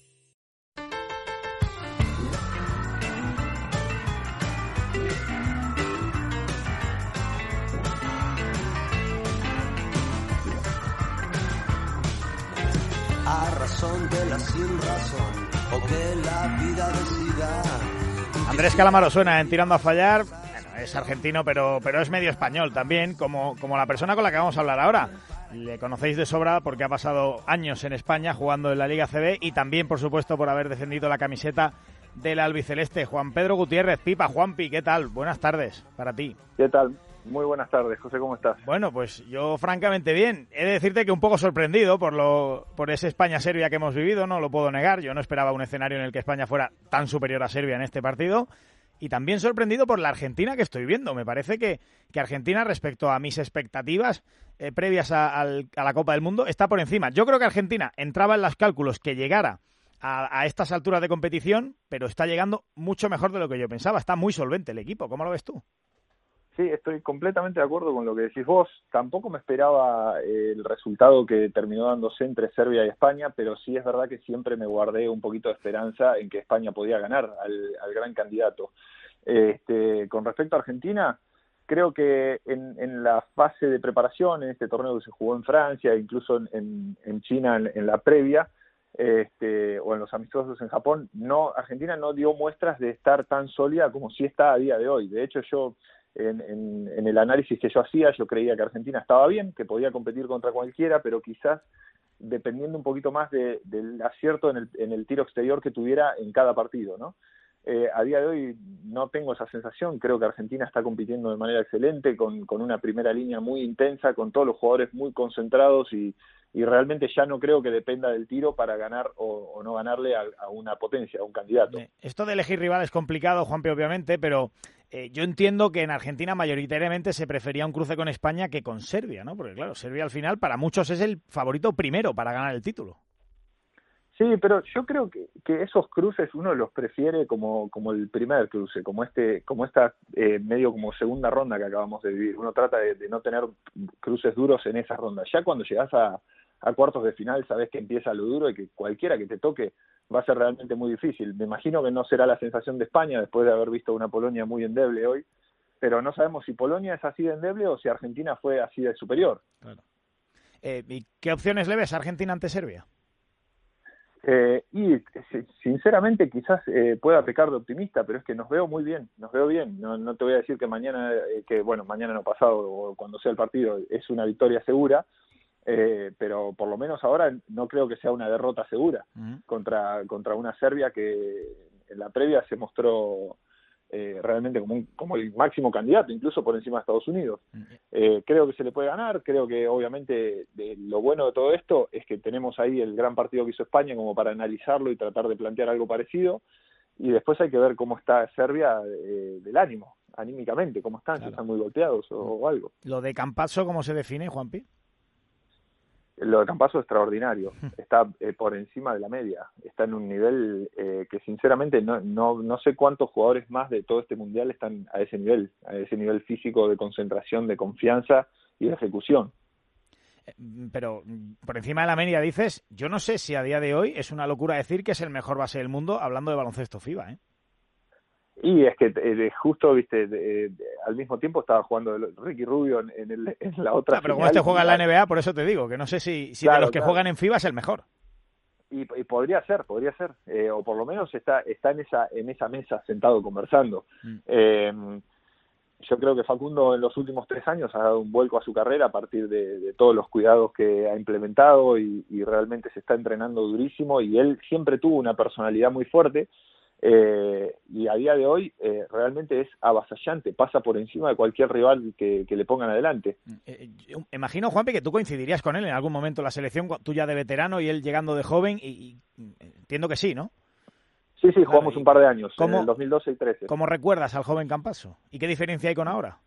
A razón de la sin razón, o que la vida decida. Andrés Calamaro suena en Tirando a Fallar. Bueno, es argentino, pero, pero es medio español también, como, como la persona con la que vamos a hablar ahora. Le conocéis de sobra porque ha pasado años en España jugando en la Liga C B y también, por supuesto, por haber defendido la camiseta del albiceleste. Juan Pedro Gutiérrez, Pipa, Juanpi, ¿qué tal? Buenas tardes para ti. ¿Qué tal? Muy buenas tardes, José, ¿cómo estás? Bueno, pues yo francamente bien. He de decirte que un poco sorprendido por lo por ese España-Serbia que hemos vivido, no lo puedo negar. Yo no esperaba un escenario en el que España fuera tan superior a Serbia en este partido, y también sorprendido por la Argentina que estoy viendo. Me parece que, que Argentina, respecto a mis expectativas eh, previas a, a, a la Copa del Mundo, está por encima. Yo creo que Argentina entraba en los cálculos que llegara a, a estas alturas de competición, pero está llegando mucho mejor de lo que yo pensaba. Está muy solvente el equipo. ¿Cómo lo ves tú? Sí, estoy completamente de acuerdo con lo que decís vos. Tampoco me esperaba eh, el resultado que terminó dándose entre Serbia y España, pero sí es verdad que siempre me guardé un poquito de esperanza en que España podía ganar al, al gran candidato. Este, con respecto a Argentina, creo que en, en la fase de preparación, en este torneo que se jugó en Francia, incluso en, en China en, en la previa, este, o en los amistosos en Japón, no, Argentina no dio muestras de estar tan sólida como sí está a día de hoy. De hecho, yo En, en, en el análisis que yo hacía, yo creía que Argentina estaba bien, que podía competir contra cualquiera, pero quizás dependiendo un poquito más de, del acierto en el, en el tiro exterior que tuviera en cada partido, ¿no? Eh, a día de hoy no tengo esa sensación. Creo que Argentina está compitiendo de manera excelente, con, con una primera línea muy intensa, con todos los jugadores muy concentrados y, y realmente ya no creo que dependa del tiro para ganar o, o no ganarle a, a una potencia, a un candidato. Esto de elegir rival es complicado, Juanpi, obviamente, pero eh, yo entiendo que en Argentina mayoritariamente se prefería un cruce con España que con Serbia, ¿no? Porque claro, Serbia al final para muchos es el favorito primero para ganar el título. Sí, pero yo creo que, que esos cruces uno los prefiere como, como el primer cruce, como este, como esta eh, medio como segunda ronda que acabamos de vivir. Uno trata de, de no tener cruces duros en esa ronda. Ya cuando llegas a, a cuartos de final sabes que empieza lo duro y que cualquiera que te toque va a ser realmente muy difícil. Me imagino que no será la sensación de España después de haber visto una Polonia muy endeble hoy, pero no sabemos si Polonia es así de endeble o si Argentina fue así de superior. Claro. Eh, ¿Y qué opciones le ves a Argentina ante Serbia? Eh, y sinceramente quizás eh, pueda pecar de optimista, pero es que nos veo muy bien, nos veo bien. No, no te voy a decir que mañana, eh, que bueno, mañana no pasado o cuando sea el partido es una victoria segura, eh, pero por lo menos ahora no creo que sea una derrota segura uh-huh. contra contra una Serbia que en la previa se mostró eh, realmente como, un, como el máximo candidato, incluso por encima de Estados Unidos. Eh, creo que se le puede ganar, creo que obviamente de, lo bueno de todo esto es que tenemos ahí el gran partido que hizo España como para analizarlo y tratar de plantear algo parecido, y después hay que ver cómo está Serbia eh, del ánimo, anímicamente, cómo están, claro. Si están muy golpeados o, o algo. ¿Lo de Campazzo cómo se define, Juanpi? Lo de Campazzo es extraordinario, está eh, por encima de la media, está en un nivel eh, que sinceramente no, no, no sé cuántos jugadores más de todo este mundial están a ese nivel, a ese nivel físico de concentración, de confianza y de ejecución. Pero por encima de la media dices, yo no sé si a día de hoy es una locura decir que es el mejor base del mundo hablando de baloncesto FIBA, ¿eh? Y es que eh, justo, viste, de, de, al mismo tiempo estaba jugando Ricky Rubio en, en, el, en la otra. Ah, pero como este juega en la N B A, por eso te digo, que no sé si, si claro, de los que claro. juegan en FIBA es el mejor. Y, y podría ser, podría ser, eh, o por lo menos está está en esa en esa mesa sentado conversando. Mm. Eh, yo creo que Facundo en los últimos tres años ha dado un vuelco a su carrera a partir de, de todos los cuidados que ha implementado y, y realmente se está entrenando durísimo, y él siempre tuvo una personalidad muy fuerte. Eh, y a día de hoy eh, realmente es avasallante, pasa por encima de cualquier rival que, que le pongan adelante. Eh, yo imagino, Juanpi, que tú coincidirías con él en algún momento en la selección, tú ya de veterano y él llegando de joven, y, y entiendo que sí, ¿no? Sí, sí, jugamos claro, un par de años, ¿cómo, en el dos mil doce y trece. ¿Cómo recuerdas al joven Campazzo? ¿Y qué diferencia hay con ahora?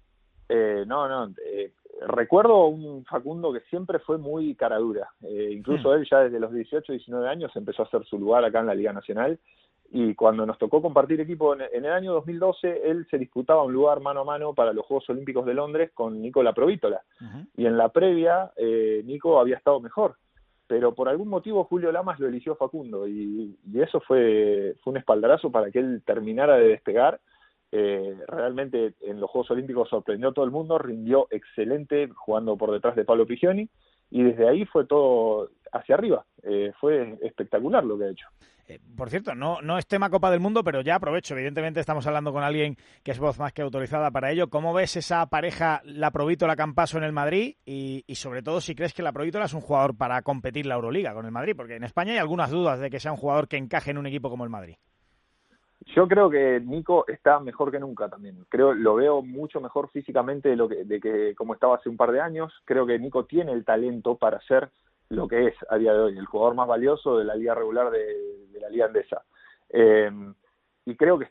Eh, no, no, eh, recuerdo un Facundo que siempre fue muy cara dura, eh, incluso hmm. él ya desde los dieciocho, diecinueve años empezó a hacer su lugar acá en la Liga Nacional. Y cuando nos tocó compartir equipo en, en el año dos mil doce, él se disputaba un lugar mano a mano para los Juegos Olímpicos de Londres con Nico Laprovítola. Uh-huh. Y en la previa, eh, Nico había estado mejor. Pero por algún motivo Julio Lamas lo eligió Facundo. Y, y eso fue, fue un espaldarazo para que él terminara de despegar. Eh, realmente en los Juegos Olímpicos sorprendió a todo el mundo, rindió excelente jugando por detrás de Pablo Pigioni. Y desde ahí fue todo hacia arriba. Eh, fue espectacular lo que ha hecho. Eh, por cierto, no, no es tema Copa del Mundo, pero ya aprovecho. Evidentemente estamos hablando con alguien que es voz más que autorizada para ello. ¿Cómo ves esa pareja Laprovítola-Campazzo en el Madrid? Y, y sobre todo, si crees que Laprovítola es un jugador para competir la Euroliga con el Madrid, porque en España hay algunas dudas de que sea un jugador que encaje en un equipo como el Madrid. Yo creo que Nico está mejor que nunca también. Creo, lo veo mucho mejor físicamente de lo que, de que como estaba hace un par de años. Creo que Nico tiene el talento para ser lo que es a día de hoy, el jugador más valioso de la liga regular de, de la liga andesa. Eh, y creo que está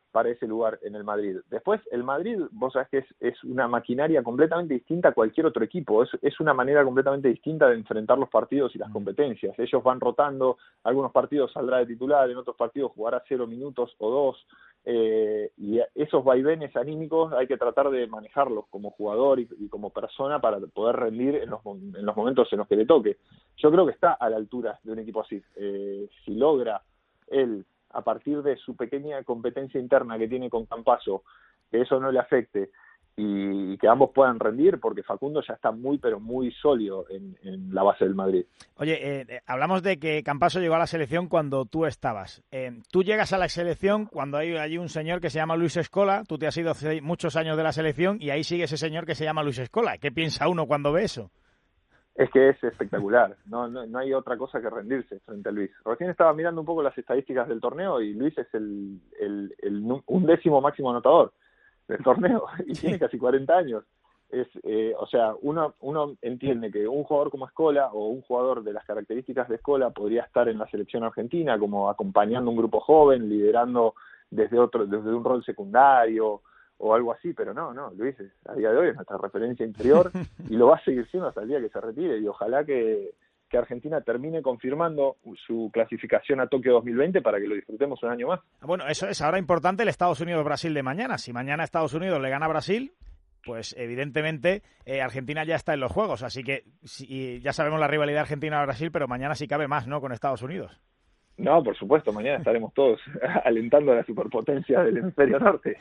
para ese lugar en el Madrid. Después, el Madrid, vos sabés que es, es una maquinaria completamente distinta a cualquier otro equipo, es, es una manera completamente distinta de enfrentar los partidos y las competencias. Ellos van rotando, algunos partidos saldrá de titular, en otros partidos jugará cero minutos o dos, eh, y esos vaivenes anímicos hay que tratar de manejarlos como jugador y, y como persona para poder rendir en los, en los momentos en los que le toque. Yo creo que está a la altura de un equipo así. Eh, si logra él, a partir de su pequeña competencia interna que tiene con Campazzo, que eso no le afecte y que ambos puedan rendir, porque Facundo ya está muy, pero muy sólido en, en la base del Madrid. Oye, eh, hablamos de que Campazzo llegó a la selección cuando tú estabas. Eh, tú llegas a la selección cuando hay allí un señor que se llama Luis Scola, tú te has ido hace muchos años de la selección y ahí sigue ese señor que se llama Luis Scola. ¿Qué piensa uno cuando ve eso? Es que es espectacular, no, no, no hay otra cosa que rendirse frente a Luis. Recién estaba mirando un poco las estadísticas del torneo y Luis es el, el, el undécimo máximo anotador del torneo y sí. Tiene casi cuarenta años. Es, eh, o sea, uno, uno entiende que un jugador como Scola o un jugador de las características de Scola podría estar en la selección argentina como acompañando un grupo joven, liderando desde otro, desde un rol secundario o algo así, pero no, no, Luis es, a día de hoy es nuestra referencia interior y lo va a seguir siendo hasta el día que se retire y ojalá que, que Argentina termine confirmando su clasificación a Tokio dos mil veinte para que lo disfrutemos un año más. Bueno, eso es ahora importante el Estados Unidos-Brasil de mañana. Si mañana Estados Unidos le gana a Brasil, pues evidentemente eh, Argentina ya está en los juegos, así que si, ya sabemos la rivalidad Argentina-Brasil, pero mañana sí cabe más, ¿no?, con Estados Unidos. No, por supuesto, mañana estaremos todos alentando a la superpotencia del hemisferio norte.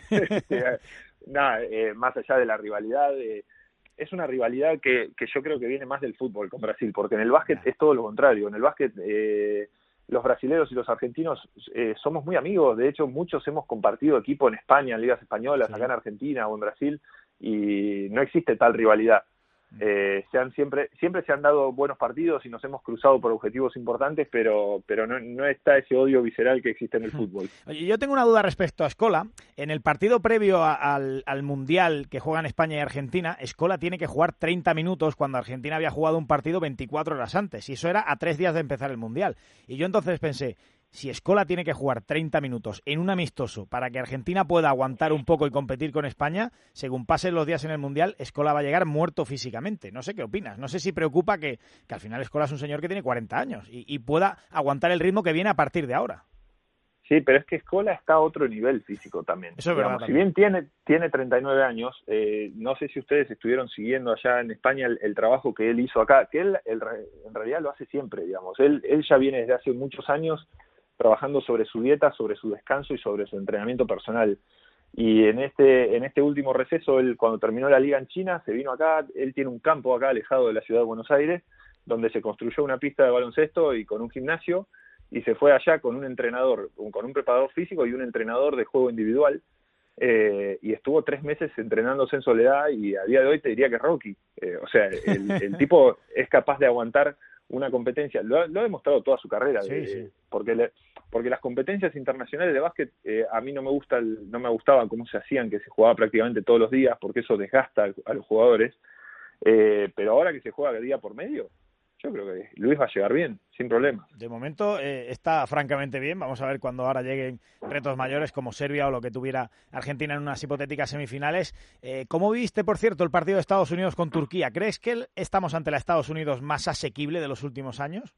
Nada, eh, más allá de la rivalidad, eh, es una rivalidad que, que yo creo que viene más del fútbol con Brasil, porque en el básquet es todo lo contrario. En el básquet eh, los brasileños y los argentinos eh, somos muy amigos, de hecho muchos hemos compartido equipo en España, en ligas españolas, sí. Acá en Argentina o en Brasil, y no existe tal rivalidad. Eh, se han siempre siempre se han dado buenos partidos y nos hemos cruzado por objetivos importantes, pero pero no, no está ese odio visceral que existe en el fútbol. Oye, yo tengo una duda respecto a Scola. En el partido previo a, al, al Mundial que juegan España y Argentina, Scola tiene que jugar treinta minutos cuando Argentina había jugado un partido veinticuatro horas antes, y eso era a tres días de empezar el Mundial. Y yo entonces pensé, si Scola tiene que jugar treinta minutos en un amistoso para que Argentina pueda aguantar un poco y competir con España, según pasen los días en el Mundial, Scola va a llegar muerto físicamente. No sé qué opinas. No sé si preocupa que, que al final Scola es un señor que tiene cuarenta años y, y pueda aguantar el ritmo que viene a partir de ahora. Sí, pero es que Scola está a otro nivel físico también. Eso es Digamos, verdad. Si bien tiene, tiene treinta y nueve años, eh, no sé si ustedes estuvieron siguiendo allá en España el, el trabajo que él hizo acá, que él el, en realidad lo hace siempre, digamos. Él, él ya viene desde hace muchos años trabajando sobre su dieta, sobre su descanso y sobre su entrenamiento personal. Y en este en este último receso, él cuando terminó la liga en China, se vino acá, él tiene un campo acá alejado de la ciudad de Buenos Aires, donde se construyó una pista de baloncesto y con un gimnasio, y se fue allá con un entrenador, con un preparador físico y un entrenador de juego individual, eh, y estuvo tres meses entrenándose en soledad, y a día de hoy te diría que es Rocky. Eh, o sea, el, el tipo es capaz de aguantar una competencia, lo ha, lo ha demostrado toda su carrera, sí, de, sí. porque le, porque las competencias internacionales de básquet eh, a mí no me gusta el, no me gustaba cómo se hacían, que se jugaba prácticamente todos los días, porque eso desgasta a, a los jugadores, eh, pero ahora que se juega día por medio, yo creo que Luis va a llegar bien, sin problema. De momento eh, está francamente bien. Vamos a ver cuando ahora lleguen retos mayores como Serbia o lo que tuviera Argentina en unas hipotéticas semifinales. Eh, ¿Cómo viste, por cierto, el partido de Estados Unidos con Turquía? ¿Crees que estamos ante la Estados Unidos más asequible de los últimos años?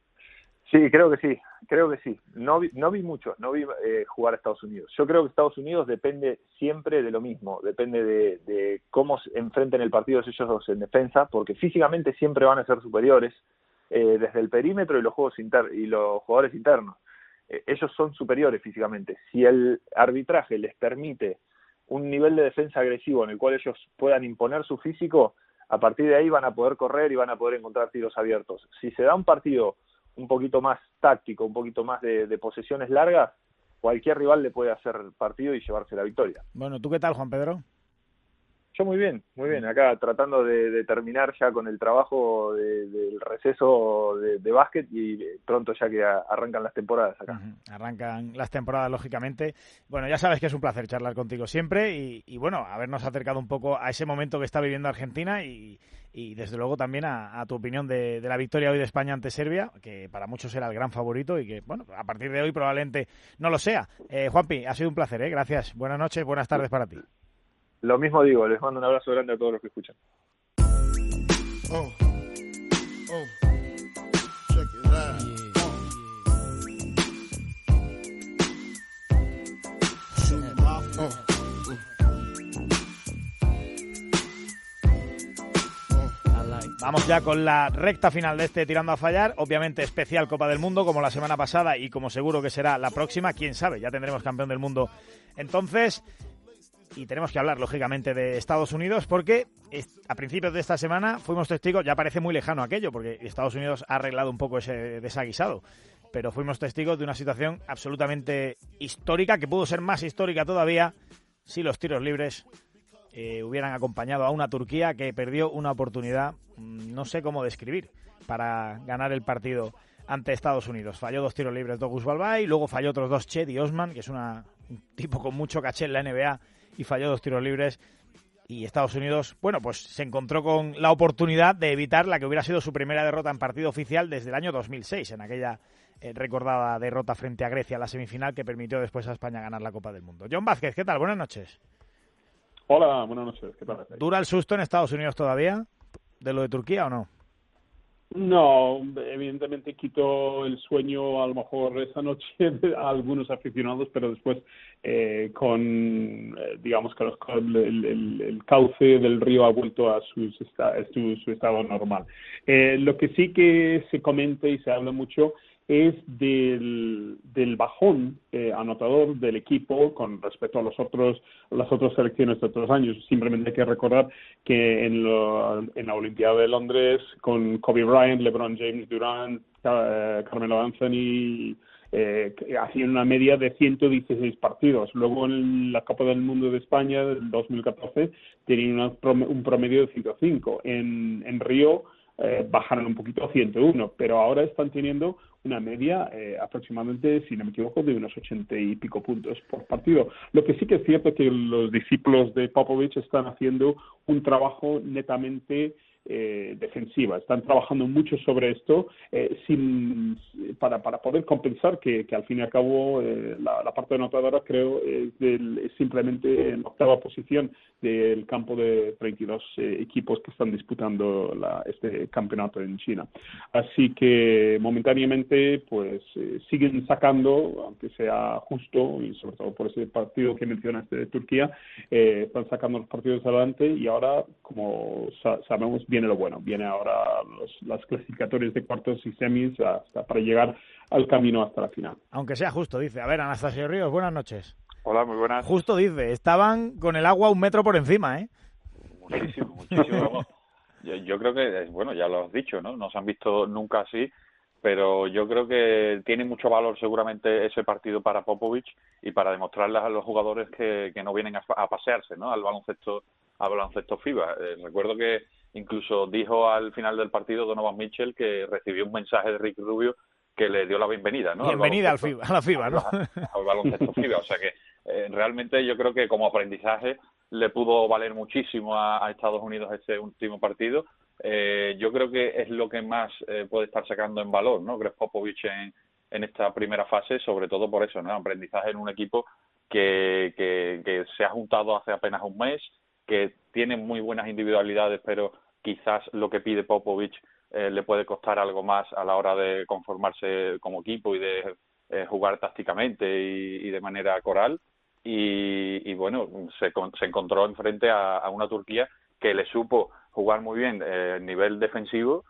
Sí, creo que sí, creo que sí. No vi, no vi mucho, no vi eh, jugar a Estados Unidos. Yo creo que Estados Unidos depende siempre de lo mismo, depende de, de cómo se enfrenten el partido ellos dos en defensa, porque físicamente siempre van a ser superiores eh, desde el perímetro y los juegos inter y los jugadores internos. Eh, ellos son superiores físicamente. Si el arbitraje les permite un nivel de defensa agresivo en el cual ellos puedan imponer su físico, a partir de ahí van a poder correr y van a poder encontrar tiros abiertos. Si se da un partido un poquito más táctico, un poquito más de, de posesiones largas, cualquier rival le puede hacer partido y llevarse la victoria. Bueno, ¿tú qué tal, Juan Pedro? Yo muy bien, muy bien. Acá tratando de, de terminar ya con el trabajo de, del receso de, de básquet y pronto ya que a, arrancan las temporadas acá. Uh-huh. Arrancan las temporadas, lógicamente. Bueno, ya sabes que es un placer charlar contigo siempre y, y bueno, habernos acercado un poco a ese momento que está viviendo Argentina y, y desde luego también a, a tu opinión de, de la victoria hoy de España ante Serbia, que para muchos era el gran favorito y que, bueno, a partir de hoy probablemente no lo sea. Eh, Juanpi, ha sido un placer, ¿eh? Gracias. Buenas noches, buenas tardes para ti. Lo mismo digo, les mando un abrazo grande a todos los que escuchan. Oh, oh, check it out. Oh. Vamos ya con la recta final de este Tirando a Fallar, obviamente especial Copa del Mundo como la semana pasada y como seguro que será la próxima, quién sabe, ya tendremos campeón del mundo entonces. Y tenemos que hablar, lógicamente, de Estados Unidos porque a principios de esta semana fuimos testigos, ya parece muy lejano aquello, porque Estados Unidos ha arreglado un poco ese desaguisado, pero fuimos testigos de una situación absolutamente histórica, que pudo ser más histórica todavía si los tiros libres eh, hubieran acompañado a una Turquía que perdió una oportunidad, no sé cómo describir, para ganar el partido ante Estados Unidos. Falló dos tiros libres Dogus Balbay, luego falló otros dos Cedi Osman, que es una, un tipo con mucho caché en la N B A, y falló dos tiros libres, y Estados Unidos, bueno, pues se encontró con la oportunidad de evitar la que hubiera sido su primera derrota en partido oficial desde el año dos mil seis, en aquella eh, recordada derrota frente a Grecia en la semifinal que permitió después a España ganar la Copa del Mundo. John Vázquez, ¿qué tal? Buenas noches. Hola, buenas noches. ¿Qué tal? ¿Dura el susto en Estados Unidos todavía de lo de Turquía o no? No, evidentemente quitó el sueño a lo mejor esa noche a algunos aficionados, pero después eh, con, eh, digamos que los, el, el, el cauce del río ha vuelto a sus esta, su, su estado normal. Eh, lo que sí que se comenta y se habla mucho es del, del bajón eh, anotador del equipo con respecto a los otros las otras selecciones de otros años. Simplemente hay que recordar que en, lo, en la Olimpiada de Londres, con Kobe Bryant, LeBron James, Durant, eh, Carmelo Anthony, eh, hacían una media de ciento dieciséis partidos. Luego en la Copa del Mundo de España del dos mil catorce tenían una, un promedio de ciento cinco. En, en Río eh, bajaron un poquito a ciento uno, pero ahora están teniendo una media eh, aproximadamente, si no me equivoco, de unos ochenta y pico puntos por partido. Lo que sí que es cierto es que los discípulos de Popovich están haciendo un trabajo netamente eh, defensiva. Están trabajando mucho sobre esto eh, sin para, para poder compensar que, que al fin y al cabo eh, la, la parte anotadora creo es, del, es simplemente en octava posición del campo de treinta y dos eh, equipos que están disputando la, este campeonato en China. Así que momentáneamente pues eh, siguen sacando, aunque sea justo, y sobre todo por ese partido que mencionaste de Turquía, eh, están sacando los partidos adelante y ahora, como sa- sabemos, viene lo bueno. Viene ahora los, las clasificatorias de cuartos y semis hasta para llegar al camino hasta la final. Aunque sea justo, dice. A ver, Anastasio Ríos, buenas noches. Hola, muy buenas. Justo dice, estaban con el agua un metro por encima, ¿eh? Muchísimo, muchísimo. yo, yo creo que, bueno, ya lo has dicho, ¿no? No se han visto nunca así, pero yo creo que tiene mucho valor seguramente ese partido para Popovich y para demostrarles a los jugadores que, que no vienen a, a pasearse, ¿no? Al baloncesto, al baloncesto FIBA. Eh, recuerdo que incluso dijo al final del partido Donovan Mitchell que recibió un mensaje de Ricky Rubio que le dio la bienvenida, ¿no? Bienvenida al FIBA, a la FIBA, ¿no? Al, al baloncesto FIBA, o sea que eh, realmente yo creo que como aprendizaje le pudo valer muchísimo a, a Estados Unidos ese último partido. Eh, yo creo que es lo que más eh, puede estar sacando en valor, ¿no? Greg Popovich en, en esta primera fase, sobre todo por eso, ¿no? Aprendizaje en un equipo que, que, que se ha juntado hace apenas un mes, que tiene muy buenas individualidades, pero quizás lo que pide Popovich eh, le puede costar algo más a la hora de conformarse como equipo y de eh, jugar tácticamente y, y de manera coral. Y, y bueno, se, se encontró enfrente a, a una Turquía que le supo jugar muy bien eh, el nivel defensivo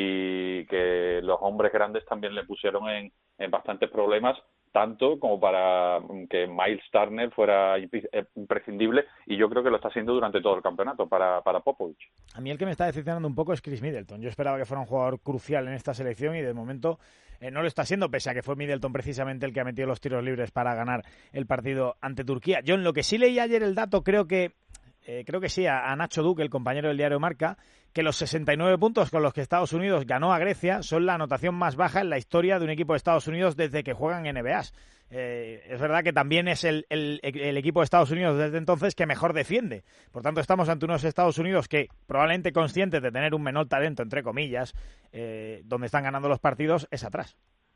y que los hombres grandes también le pusieron en, en bastantes problemas, tanto como para que Miles Turner fuera imprescindible, y yo creo que lo está haciendo durante todo el campeonato para, para Popovich. A mí el que me está decepcionando un poco es Chris Middleton. Yo esperaba que fuera un jugador crucial en esta selección y de momento eh, no lo está siendo, pese a que fue Middleton precisamente el que ha metido los tiros libres para ganar el partido ante Turquía. Yo en lo que sí leí ayer el dato, creo que eh, creo que sí, a, a Nacho Duque, el compañero del diario Marca, que los sesenta y nueve puntos con los que Estados Unidos ganó a Grecia son la anotación más baja en la historia de un equipo de Estados Unidos desde que juegan N B As. Eh, es verdad que también es el, el, el equipo de Estados Unidos desde entonces que mejor defiende. Por tanto, estamos ante unos Estados Unidos que, probablemente conscientes de tener un menor talento, entre comillas, eh, donde están ganando los partidos, es atrás.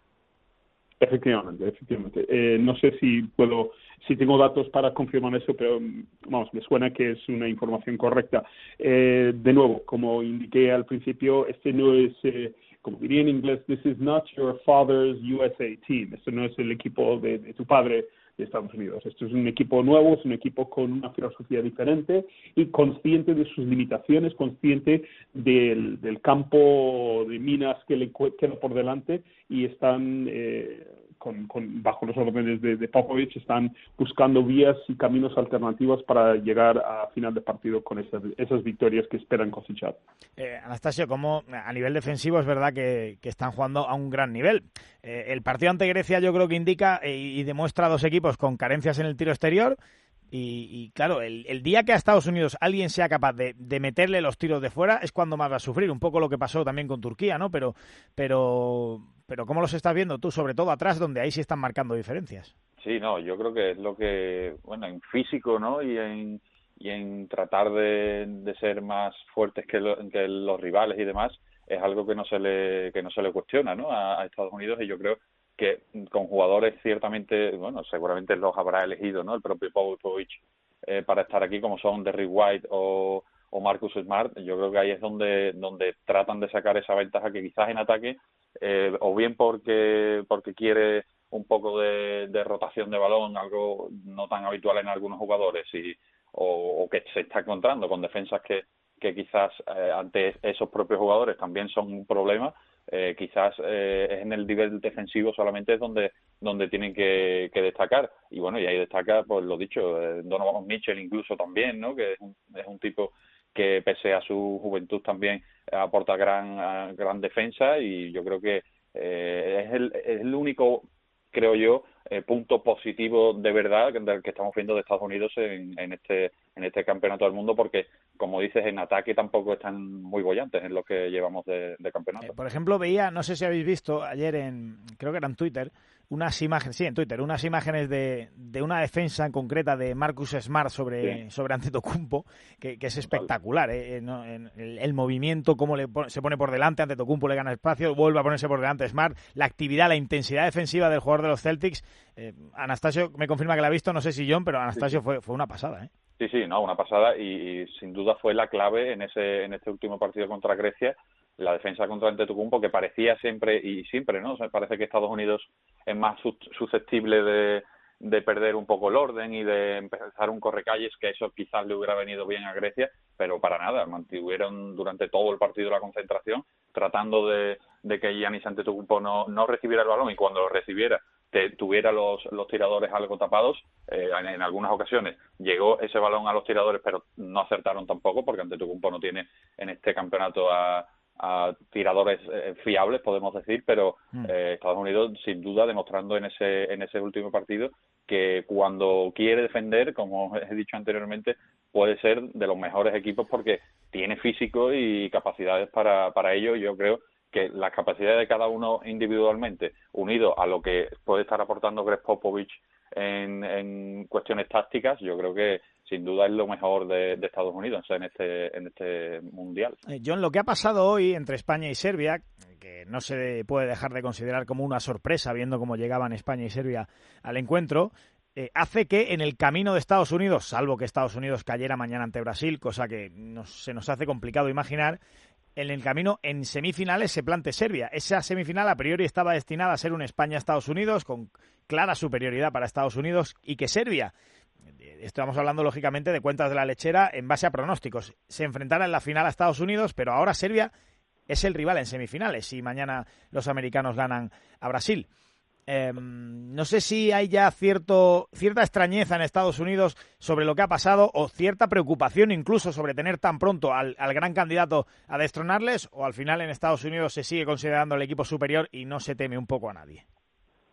Efectivamente, efectivamente. Eh, no sé si puedo, si tengo datos para confirmar eso, pero vamos, me suena que es una información correcta. Eh, de nuevo, como indiqué al principio, este no es, eh, como diría en inglés, this is not your father's U S A team. Esto no es el equipo de, de tu padre de Estados Unidos. Esto es un equipo nuevo, es un equipo con una filosofía diferente y consciente de sus limitaciones, consciente del, del campo de minas que le queda por delante y están, eh, con, con, bajo los órdenes de, de Popovich, están buscando vías y caminos alternativos para llegar a final de partido con esas, esas victorias que esperan cosechar. Eh, Anastasio, como a nivel defensivo es verdad que, que están jugando a un gran nivel. Eh, el partido ante Grecia yo creo que indica eh, y demuestra a dos equipos con carencias en el tiro exterior y, y claro, el, el día que a Estados Unidos alguien sea capaz de, de meterle los tiros de fuera es cuando más va a sufrir, un poco lo que pasó también con Turquía, ¿no? Pero, pero, pero ¿cómo los estás viendo tú? Sobre todo atrás, donde ahí sí están marcando diferencias. Sí, no, yo creo que es lo que, bueno, en físico, ¿no? Y en, y en tratar de, de ser más fuertes que, lo, que los rivales y demás, es algo que no se le, que no se le cuestiona, ¿no? A, a Estados Unidos, y yo creo que con jugadores ciertamente, bueno, seguramente los habrá elegido, ¿no? El propio Popovich eh, para estar aquí, como son Derrick White o, o Marcus Smart. Yo creo que ahí es donde donde tratan de sacar esa ventaja que quizás en ataque, eh, o bien porque porque quiere un poco de, de rotación de balón, algo no tan habitual en algunos jugadores, y o, o que se está encontrando con defensas que, que quizás eh, ante esos propios jugadores también son un problema. Eh, quizás eh, es en el nivel defensivo solamente es donde donde tienen que, que destacar, y bueno, y ahí destaca, pues lo dicho, eh, Donovan Mitchell incluso también, ¿no? Que es un, es un tipo que pese a su juventud también aporta gran gran defensa, y yo creo que eh, es, el, es el único, creo yo, eh, punto positivo de verdad del que estamos viendo de Estados Unidos en, en este en este campeonato del mundo, porque como dices, en ataque tampoco están muy bollantes en lo que llevamos de, de campeonato. Eh, por ejemplo, veía, no sé si habéis visto ayer en, creo que era en Twitter, unas imágenes, sí, en Twitter, unas imágenes de, de una defensa en concreta de Marcus Smart sobre, sí. sobre Antetokounmpo, que, que es espectacular, ¿eh? No, en el, el movimiento, cómo le pone, se pone por delante, Antetokounmpo le gana espacio, vuelve a ponerse por delante Smart, la actividad, la intensidad defensiva del jugador de los Celtics. eh, Anastasio me confirma que la ha visto, no sé si John, pero Anastasio sí, sí. fue fue una pasada, ¿eh? Sí, sí, no, una pasada, y, y sin duda fue la clave en ese en este último partido contra Grecia, la defensa contra Antetokounmpo, que parecía siempre, y siempre, ¿no? O sea, parece que Estados Unidos es más susceptible de, de perder un poco el orden y de empezar un correcalles, que eso quizás le hubiera venido bien a Grecia, pero para nada, mantuvieron durante todo el partido la concentración, tratando de, de que Giannis Antetokounmpo no, no recibiera el balón, y cuando lo recibiera te, tuviera los, los tiradores algo tapados. Eh, en, en algunas ocasiones llegó ese balón a los tiradores, pero no acertaron tampoco, porque Antetokounmpo no tiene en este campeonato a, a tiradores eh, fiables, podemos decir, pero eh, Estados Unidos sin duda demostrando en ese en ese último partido que cuando quiere defender, como he dicho anteriormente, puede ser de los mejores equipos, porque tiene físico y capacidades para, para ello. Yo creo que las capacidades de cada uno individualmente, unido a lo que puede estar aportando Greg Popovich en, en cuestiones tácticas, yo creo que sin duda es lo mejor de, de Estados Unidos en este en este mundial. Eh, John, lo que ha pasado hoy entre España y Serbia, que no se puede dejar de considerar como una sorpresa viendo cómo llegaban España y Serbia al encuentro, eh, hace que en el camino de Estados Unidos, salvo que Estados Unidos cayera mañana ante Brasil, cosa que nos, se nos hace complicado imaginar, en el camino en semifinales se plante Serbia. Esa semifinal a priori estaba destinada a ser un España-Estados Unidos con clara superioridad para Estados Unidos, y que Serbia, estamos hablando lógicamente de cuentas de la lechera en base a pronósticos, se enfrentara en la final a Estados Unidos, pero ahora Serbia es el rival en semifinales si mañana los americanos ganan a Brasil. Eh, no sé si hay ya cierto cierta extrañeza en Estados Unidos sobre lo que ha pasado, o cierta preocupación incluso sobre tener tan pronto al, al gran candidato a destronarles, o al final en Estados Unidos se sigue considerando el equipo superior y no se teme un poco a nadie.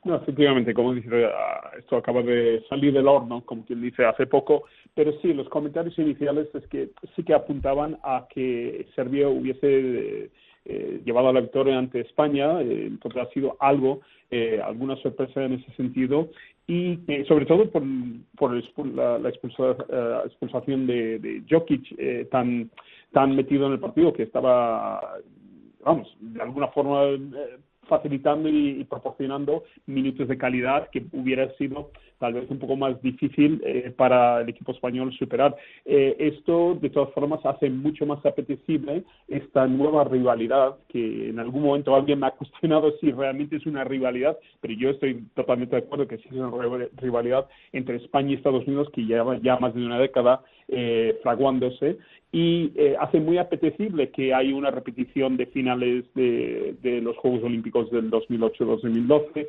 No, efectivamente, como dice, esto acaba de salir del horno, como quien dice, hace poco, pero sí, los comentarios iniciales es que sí que apuntaban a que Serbia hubiese eh, llevado a la victoria ante España, eh, entonces ha sido algo, eh, alguna sorpresa en ese sentido, y eh, sobre todo por, por el expul la, la expulsa, uh, expulsación de, de Jokic, eh, tan, tan metido en el partido que estaba, vamos, de alguna forma eh, facilitando y, y proporcionando minutos de calidad que hubiera sido tal vez un poco más difícil eh, para el equipo español superar. Eh, esto, de todas formas, hace mucho más apetecible esta nueva rivalidad, que en algún momento alguien me ha cuestionado si realmente es una rivalidad, pero yo estoy totalmente de acuerdo que sí es una rivalidad entre España y Estados Unidos que lleva ya más de una década eh, fraguándose, y eh, hace muy apetecible que hay una repetición de finales de, de los Juegos Olímpicos del dos mil ocho dos mil doce,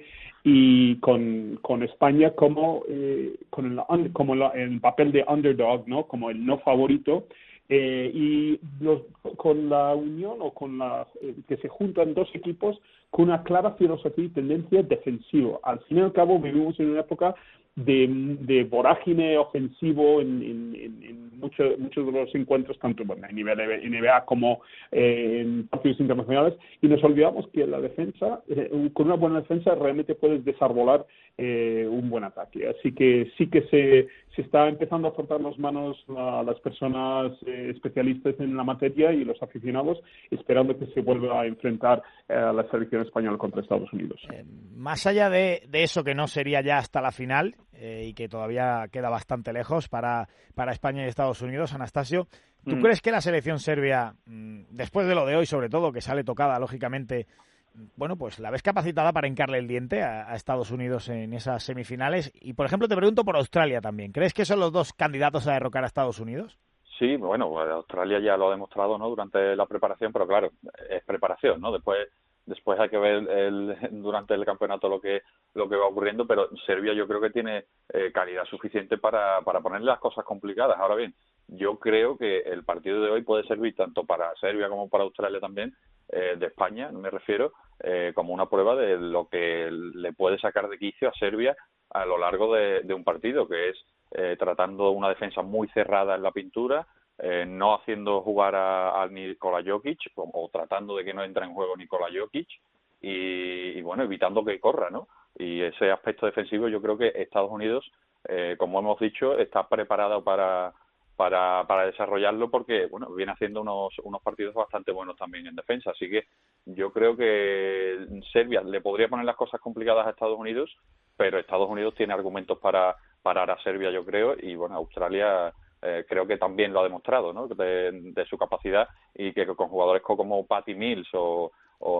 y con, con España como, eh, con el, como la, el papel de underdog, ¿no? Como el no favorito, eh, y los, con la unión o con la eh, que se juntan dos equipos con una clara filosofía y tendencia defensiva. Al fin y al cabo vivimos en una época de, de vorágine ofensivo en, en, en, en mucho, muchos de los encuentros, tanto bueno, en nivel N B A como eh, en partidos internacionales, y nos olvidamos que la defensa, eh, con una buena defensa realmente puedes desarbolar eh, un buen ataque. Así que sí que se, se está empezando a frotar las manos a las personas eh, especialistas en la materia y los aficionados, esperando que se vuelva a enfrentar eh, a la selección española contra Estados Unidos. Eh, más allá de, de eso, que no sería ya hasta la final, Eh, y que todavía queda bastante lejos para, para España y Estados Unidos, Anastasio, ¿tú mm. crees que la selección serbia, después de lo de hoy sobre todo, que sale tocada lógicamente, bueno, pues la ves capacitada para hincarle el diente a, a Estados Unidos en esas semifinales? Y por ejemplo te pregunto por Australia también, ¿crees que son los dos candidatos a derrocar a Estados Unidos? Sí, bueno, Australia ya lo ha demostrado, ¿no?, durante la preparación, pero claro, es preparación, ¿no? Después Después hay que ver el, durante el campeonato lo que lo que va ocurriendo, pero Serbia yo creo que tiene eh, calidad suficiente para, para ponerle las cosas complicadas. Ahora bien, yo creo que el partido de hoy puede servir tanto para Serbia como para Australia también, eh, de España, me refiero, eh, como una prueba de lo que le puede sacar de quicio a Serbia a lo largo de, de un partido, que es eh, tratando una defensa muy cerrada en la pintura, Eh, no haciendo jugar a, a Nikola Jokic, o, o tratando de que no entre en juego Nikola Jokic, y, y bueno, evitando que corra, ¿no? Y ese aspecto defensivo yo creo que Estados Unidos, eh, como hemos dicho, está preparado para, para, para desarrollarlo, porque bueno, viene haciendo unos, unos partidos bastante buenos también en defensa, así que yo creo que Serbia le podría poner las cosas complicadas a Estados Unidos, pero Estados Unidos tiene argumentos para parar a Serbia, yo creo, y bueno, Australia Eh, creo que también lo ha demostrado, ¿no?, de, de su capacidad, y que con jugadores como Patty Mills o,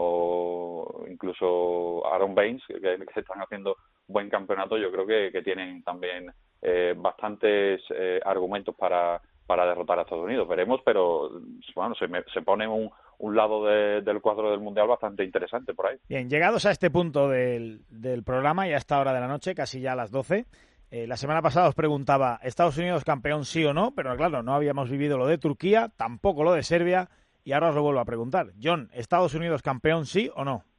o incluso Aaron Baines, que, que están haciendo buen campeonato, yo creo que, que tienen también eh, bastantes eh, argumentos para, para derrotar a Estados Unidos. Veremos, pero bueno, se, me, se pone un, un lado de, del cuadro del Mundial bastante interesante por ahí. Bien, llegados a este punto del, del programa y a esta hora de la noche, casi ya a las doce, Eh, la semana pasada os preguntaba, ¿Estados Unidos campeón sí o no? Pero claro, no habíamos vivido lo de Turquía, tampoco lo de Serbia, y ahora os lo vuelvo a preguntar. John, ¿Estados Unidos campeón sí o no?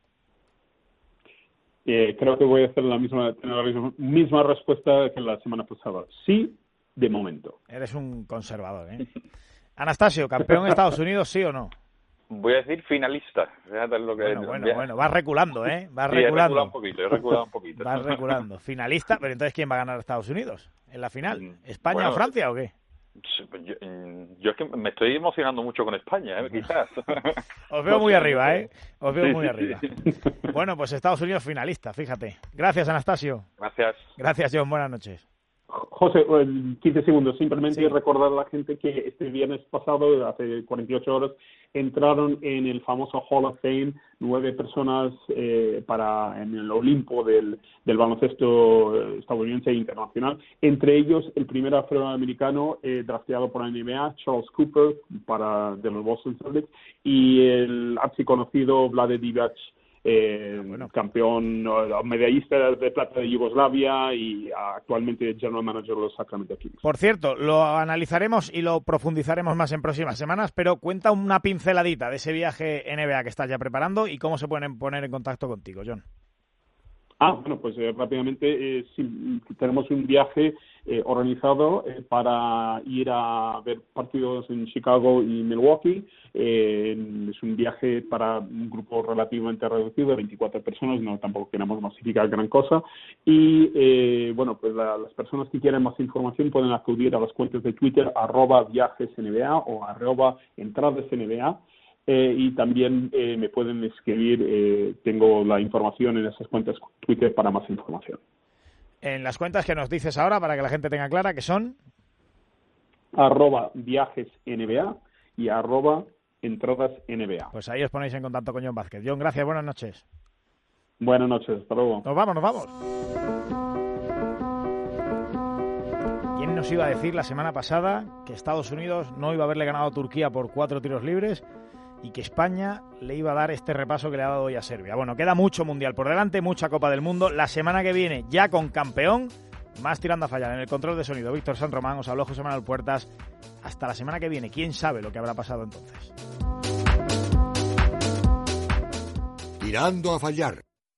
Eh, creo que voy a hacer la misma, la misma respuesta que la semana pasada. Sí, de momento. Eres un conservador, ¿eh? Anastasio, ¿campeón Estados Unidos sí o no? Voy a decir finalista. Fíjate lo que bueno, bueno, bueno, vas reculando, ¿eh? Vas sí, reculando. He reculado un poquito, he reculado un poquito. Vas reculando. Finalista, pero entonces ¿quién va a ganar a Estados Unidos en la final? ¿España bueno, o Francia o qué? Yo, yo es que me estoy emocionando mucho con España, ¿eh? Quizás. Os veo muy arriba, ¿eh? Os veo sí, muy sí, arriba. Sí. Bueno, pues Estados Unidos finalista, fíjate. Gracias, Anastasio. Gracias. Gracias, John. Buenas noches. José, quince segundos. Simplemente sí. Recordar a la gente que este viernes pasado, hace cuarenta y ocho horas, entraron en el famoso Hall of Fame nueve personas eh, para en el Olimpo del, del baloncesto estadounidense e internacional. Entre ellos, el primer afroamericano eh, drafteado por la N B A, Charles Cooper, para de los Boston Celtics, y el archiconocido Vlade Divac, Eh, bueno. campeón, uh, medallista de plata de Yugoslavia y actualmente general manager de los Sacramento Kings. Por cierto, lo analizaremos y lo profundizaremos más en próximas semanas, pero cuenta una pinceladita de ese viaje N B A que estás ya preparando y cómo se pueden poner en contacto contigo, John. Ah, bueno, pues eh, rápidamente eh, sí, tenemos un viaje eh, organizado eh, para ir a ver partidos en Chicago y Milwaukee. Eh, es un viaje para un grupo relativamente reducido de veinticuatro personas, no tampoco queremos masificar gran cosa. Y eh, bueno, pues la, las personas que quieran más información pueden acudir a las cuentas de Twitter arroba viajesnba o arroba entradasnba. Eh, y también eh, me pueden escribir, eh, tengo la información en esas cuentas Twitter para más información. En las cuentas que nos dices ahora, para que la gente tenga clara, que son arroba viajesnba y arroba entradasnba. Pues ahí os ponéis en contacto con John Vázquez. John, gracias, buenas noches. Buenas noches, hasta luego. Nos vamos, nos vamos. ¿Quién nos iba a decir la semana pasada que Estados Unidos no iba a haberle ganado a Turquía por cuatro tiros libres y que España le iba a dar este repaso que le ha dado hoy a Serbia? Bueno, queda mucho Mundial por delante, mucha Copa del Mundo. La semana que viene, ya con campeón, más tirando a fallar. En el control de sonido, Víctor San Román, os habló José Manuel Puertas. Hasta la semana que viene, quién sabe lo que habrá pasado entonces. Tirando a fallar.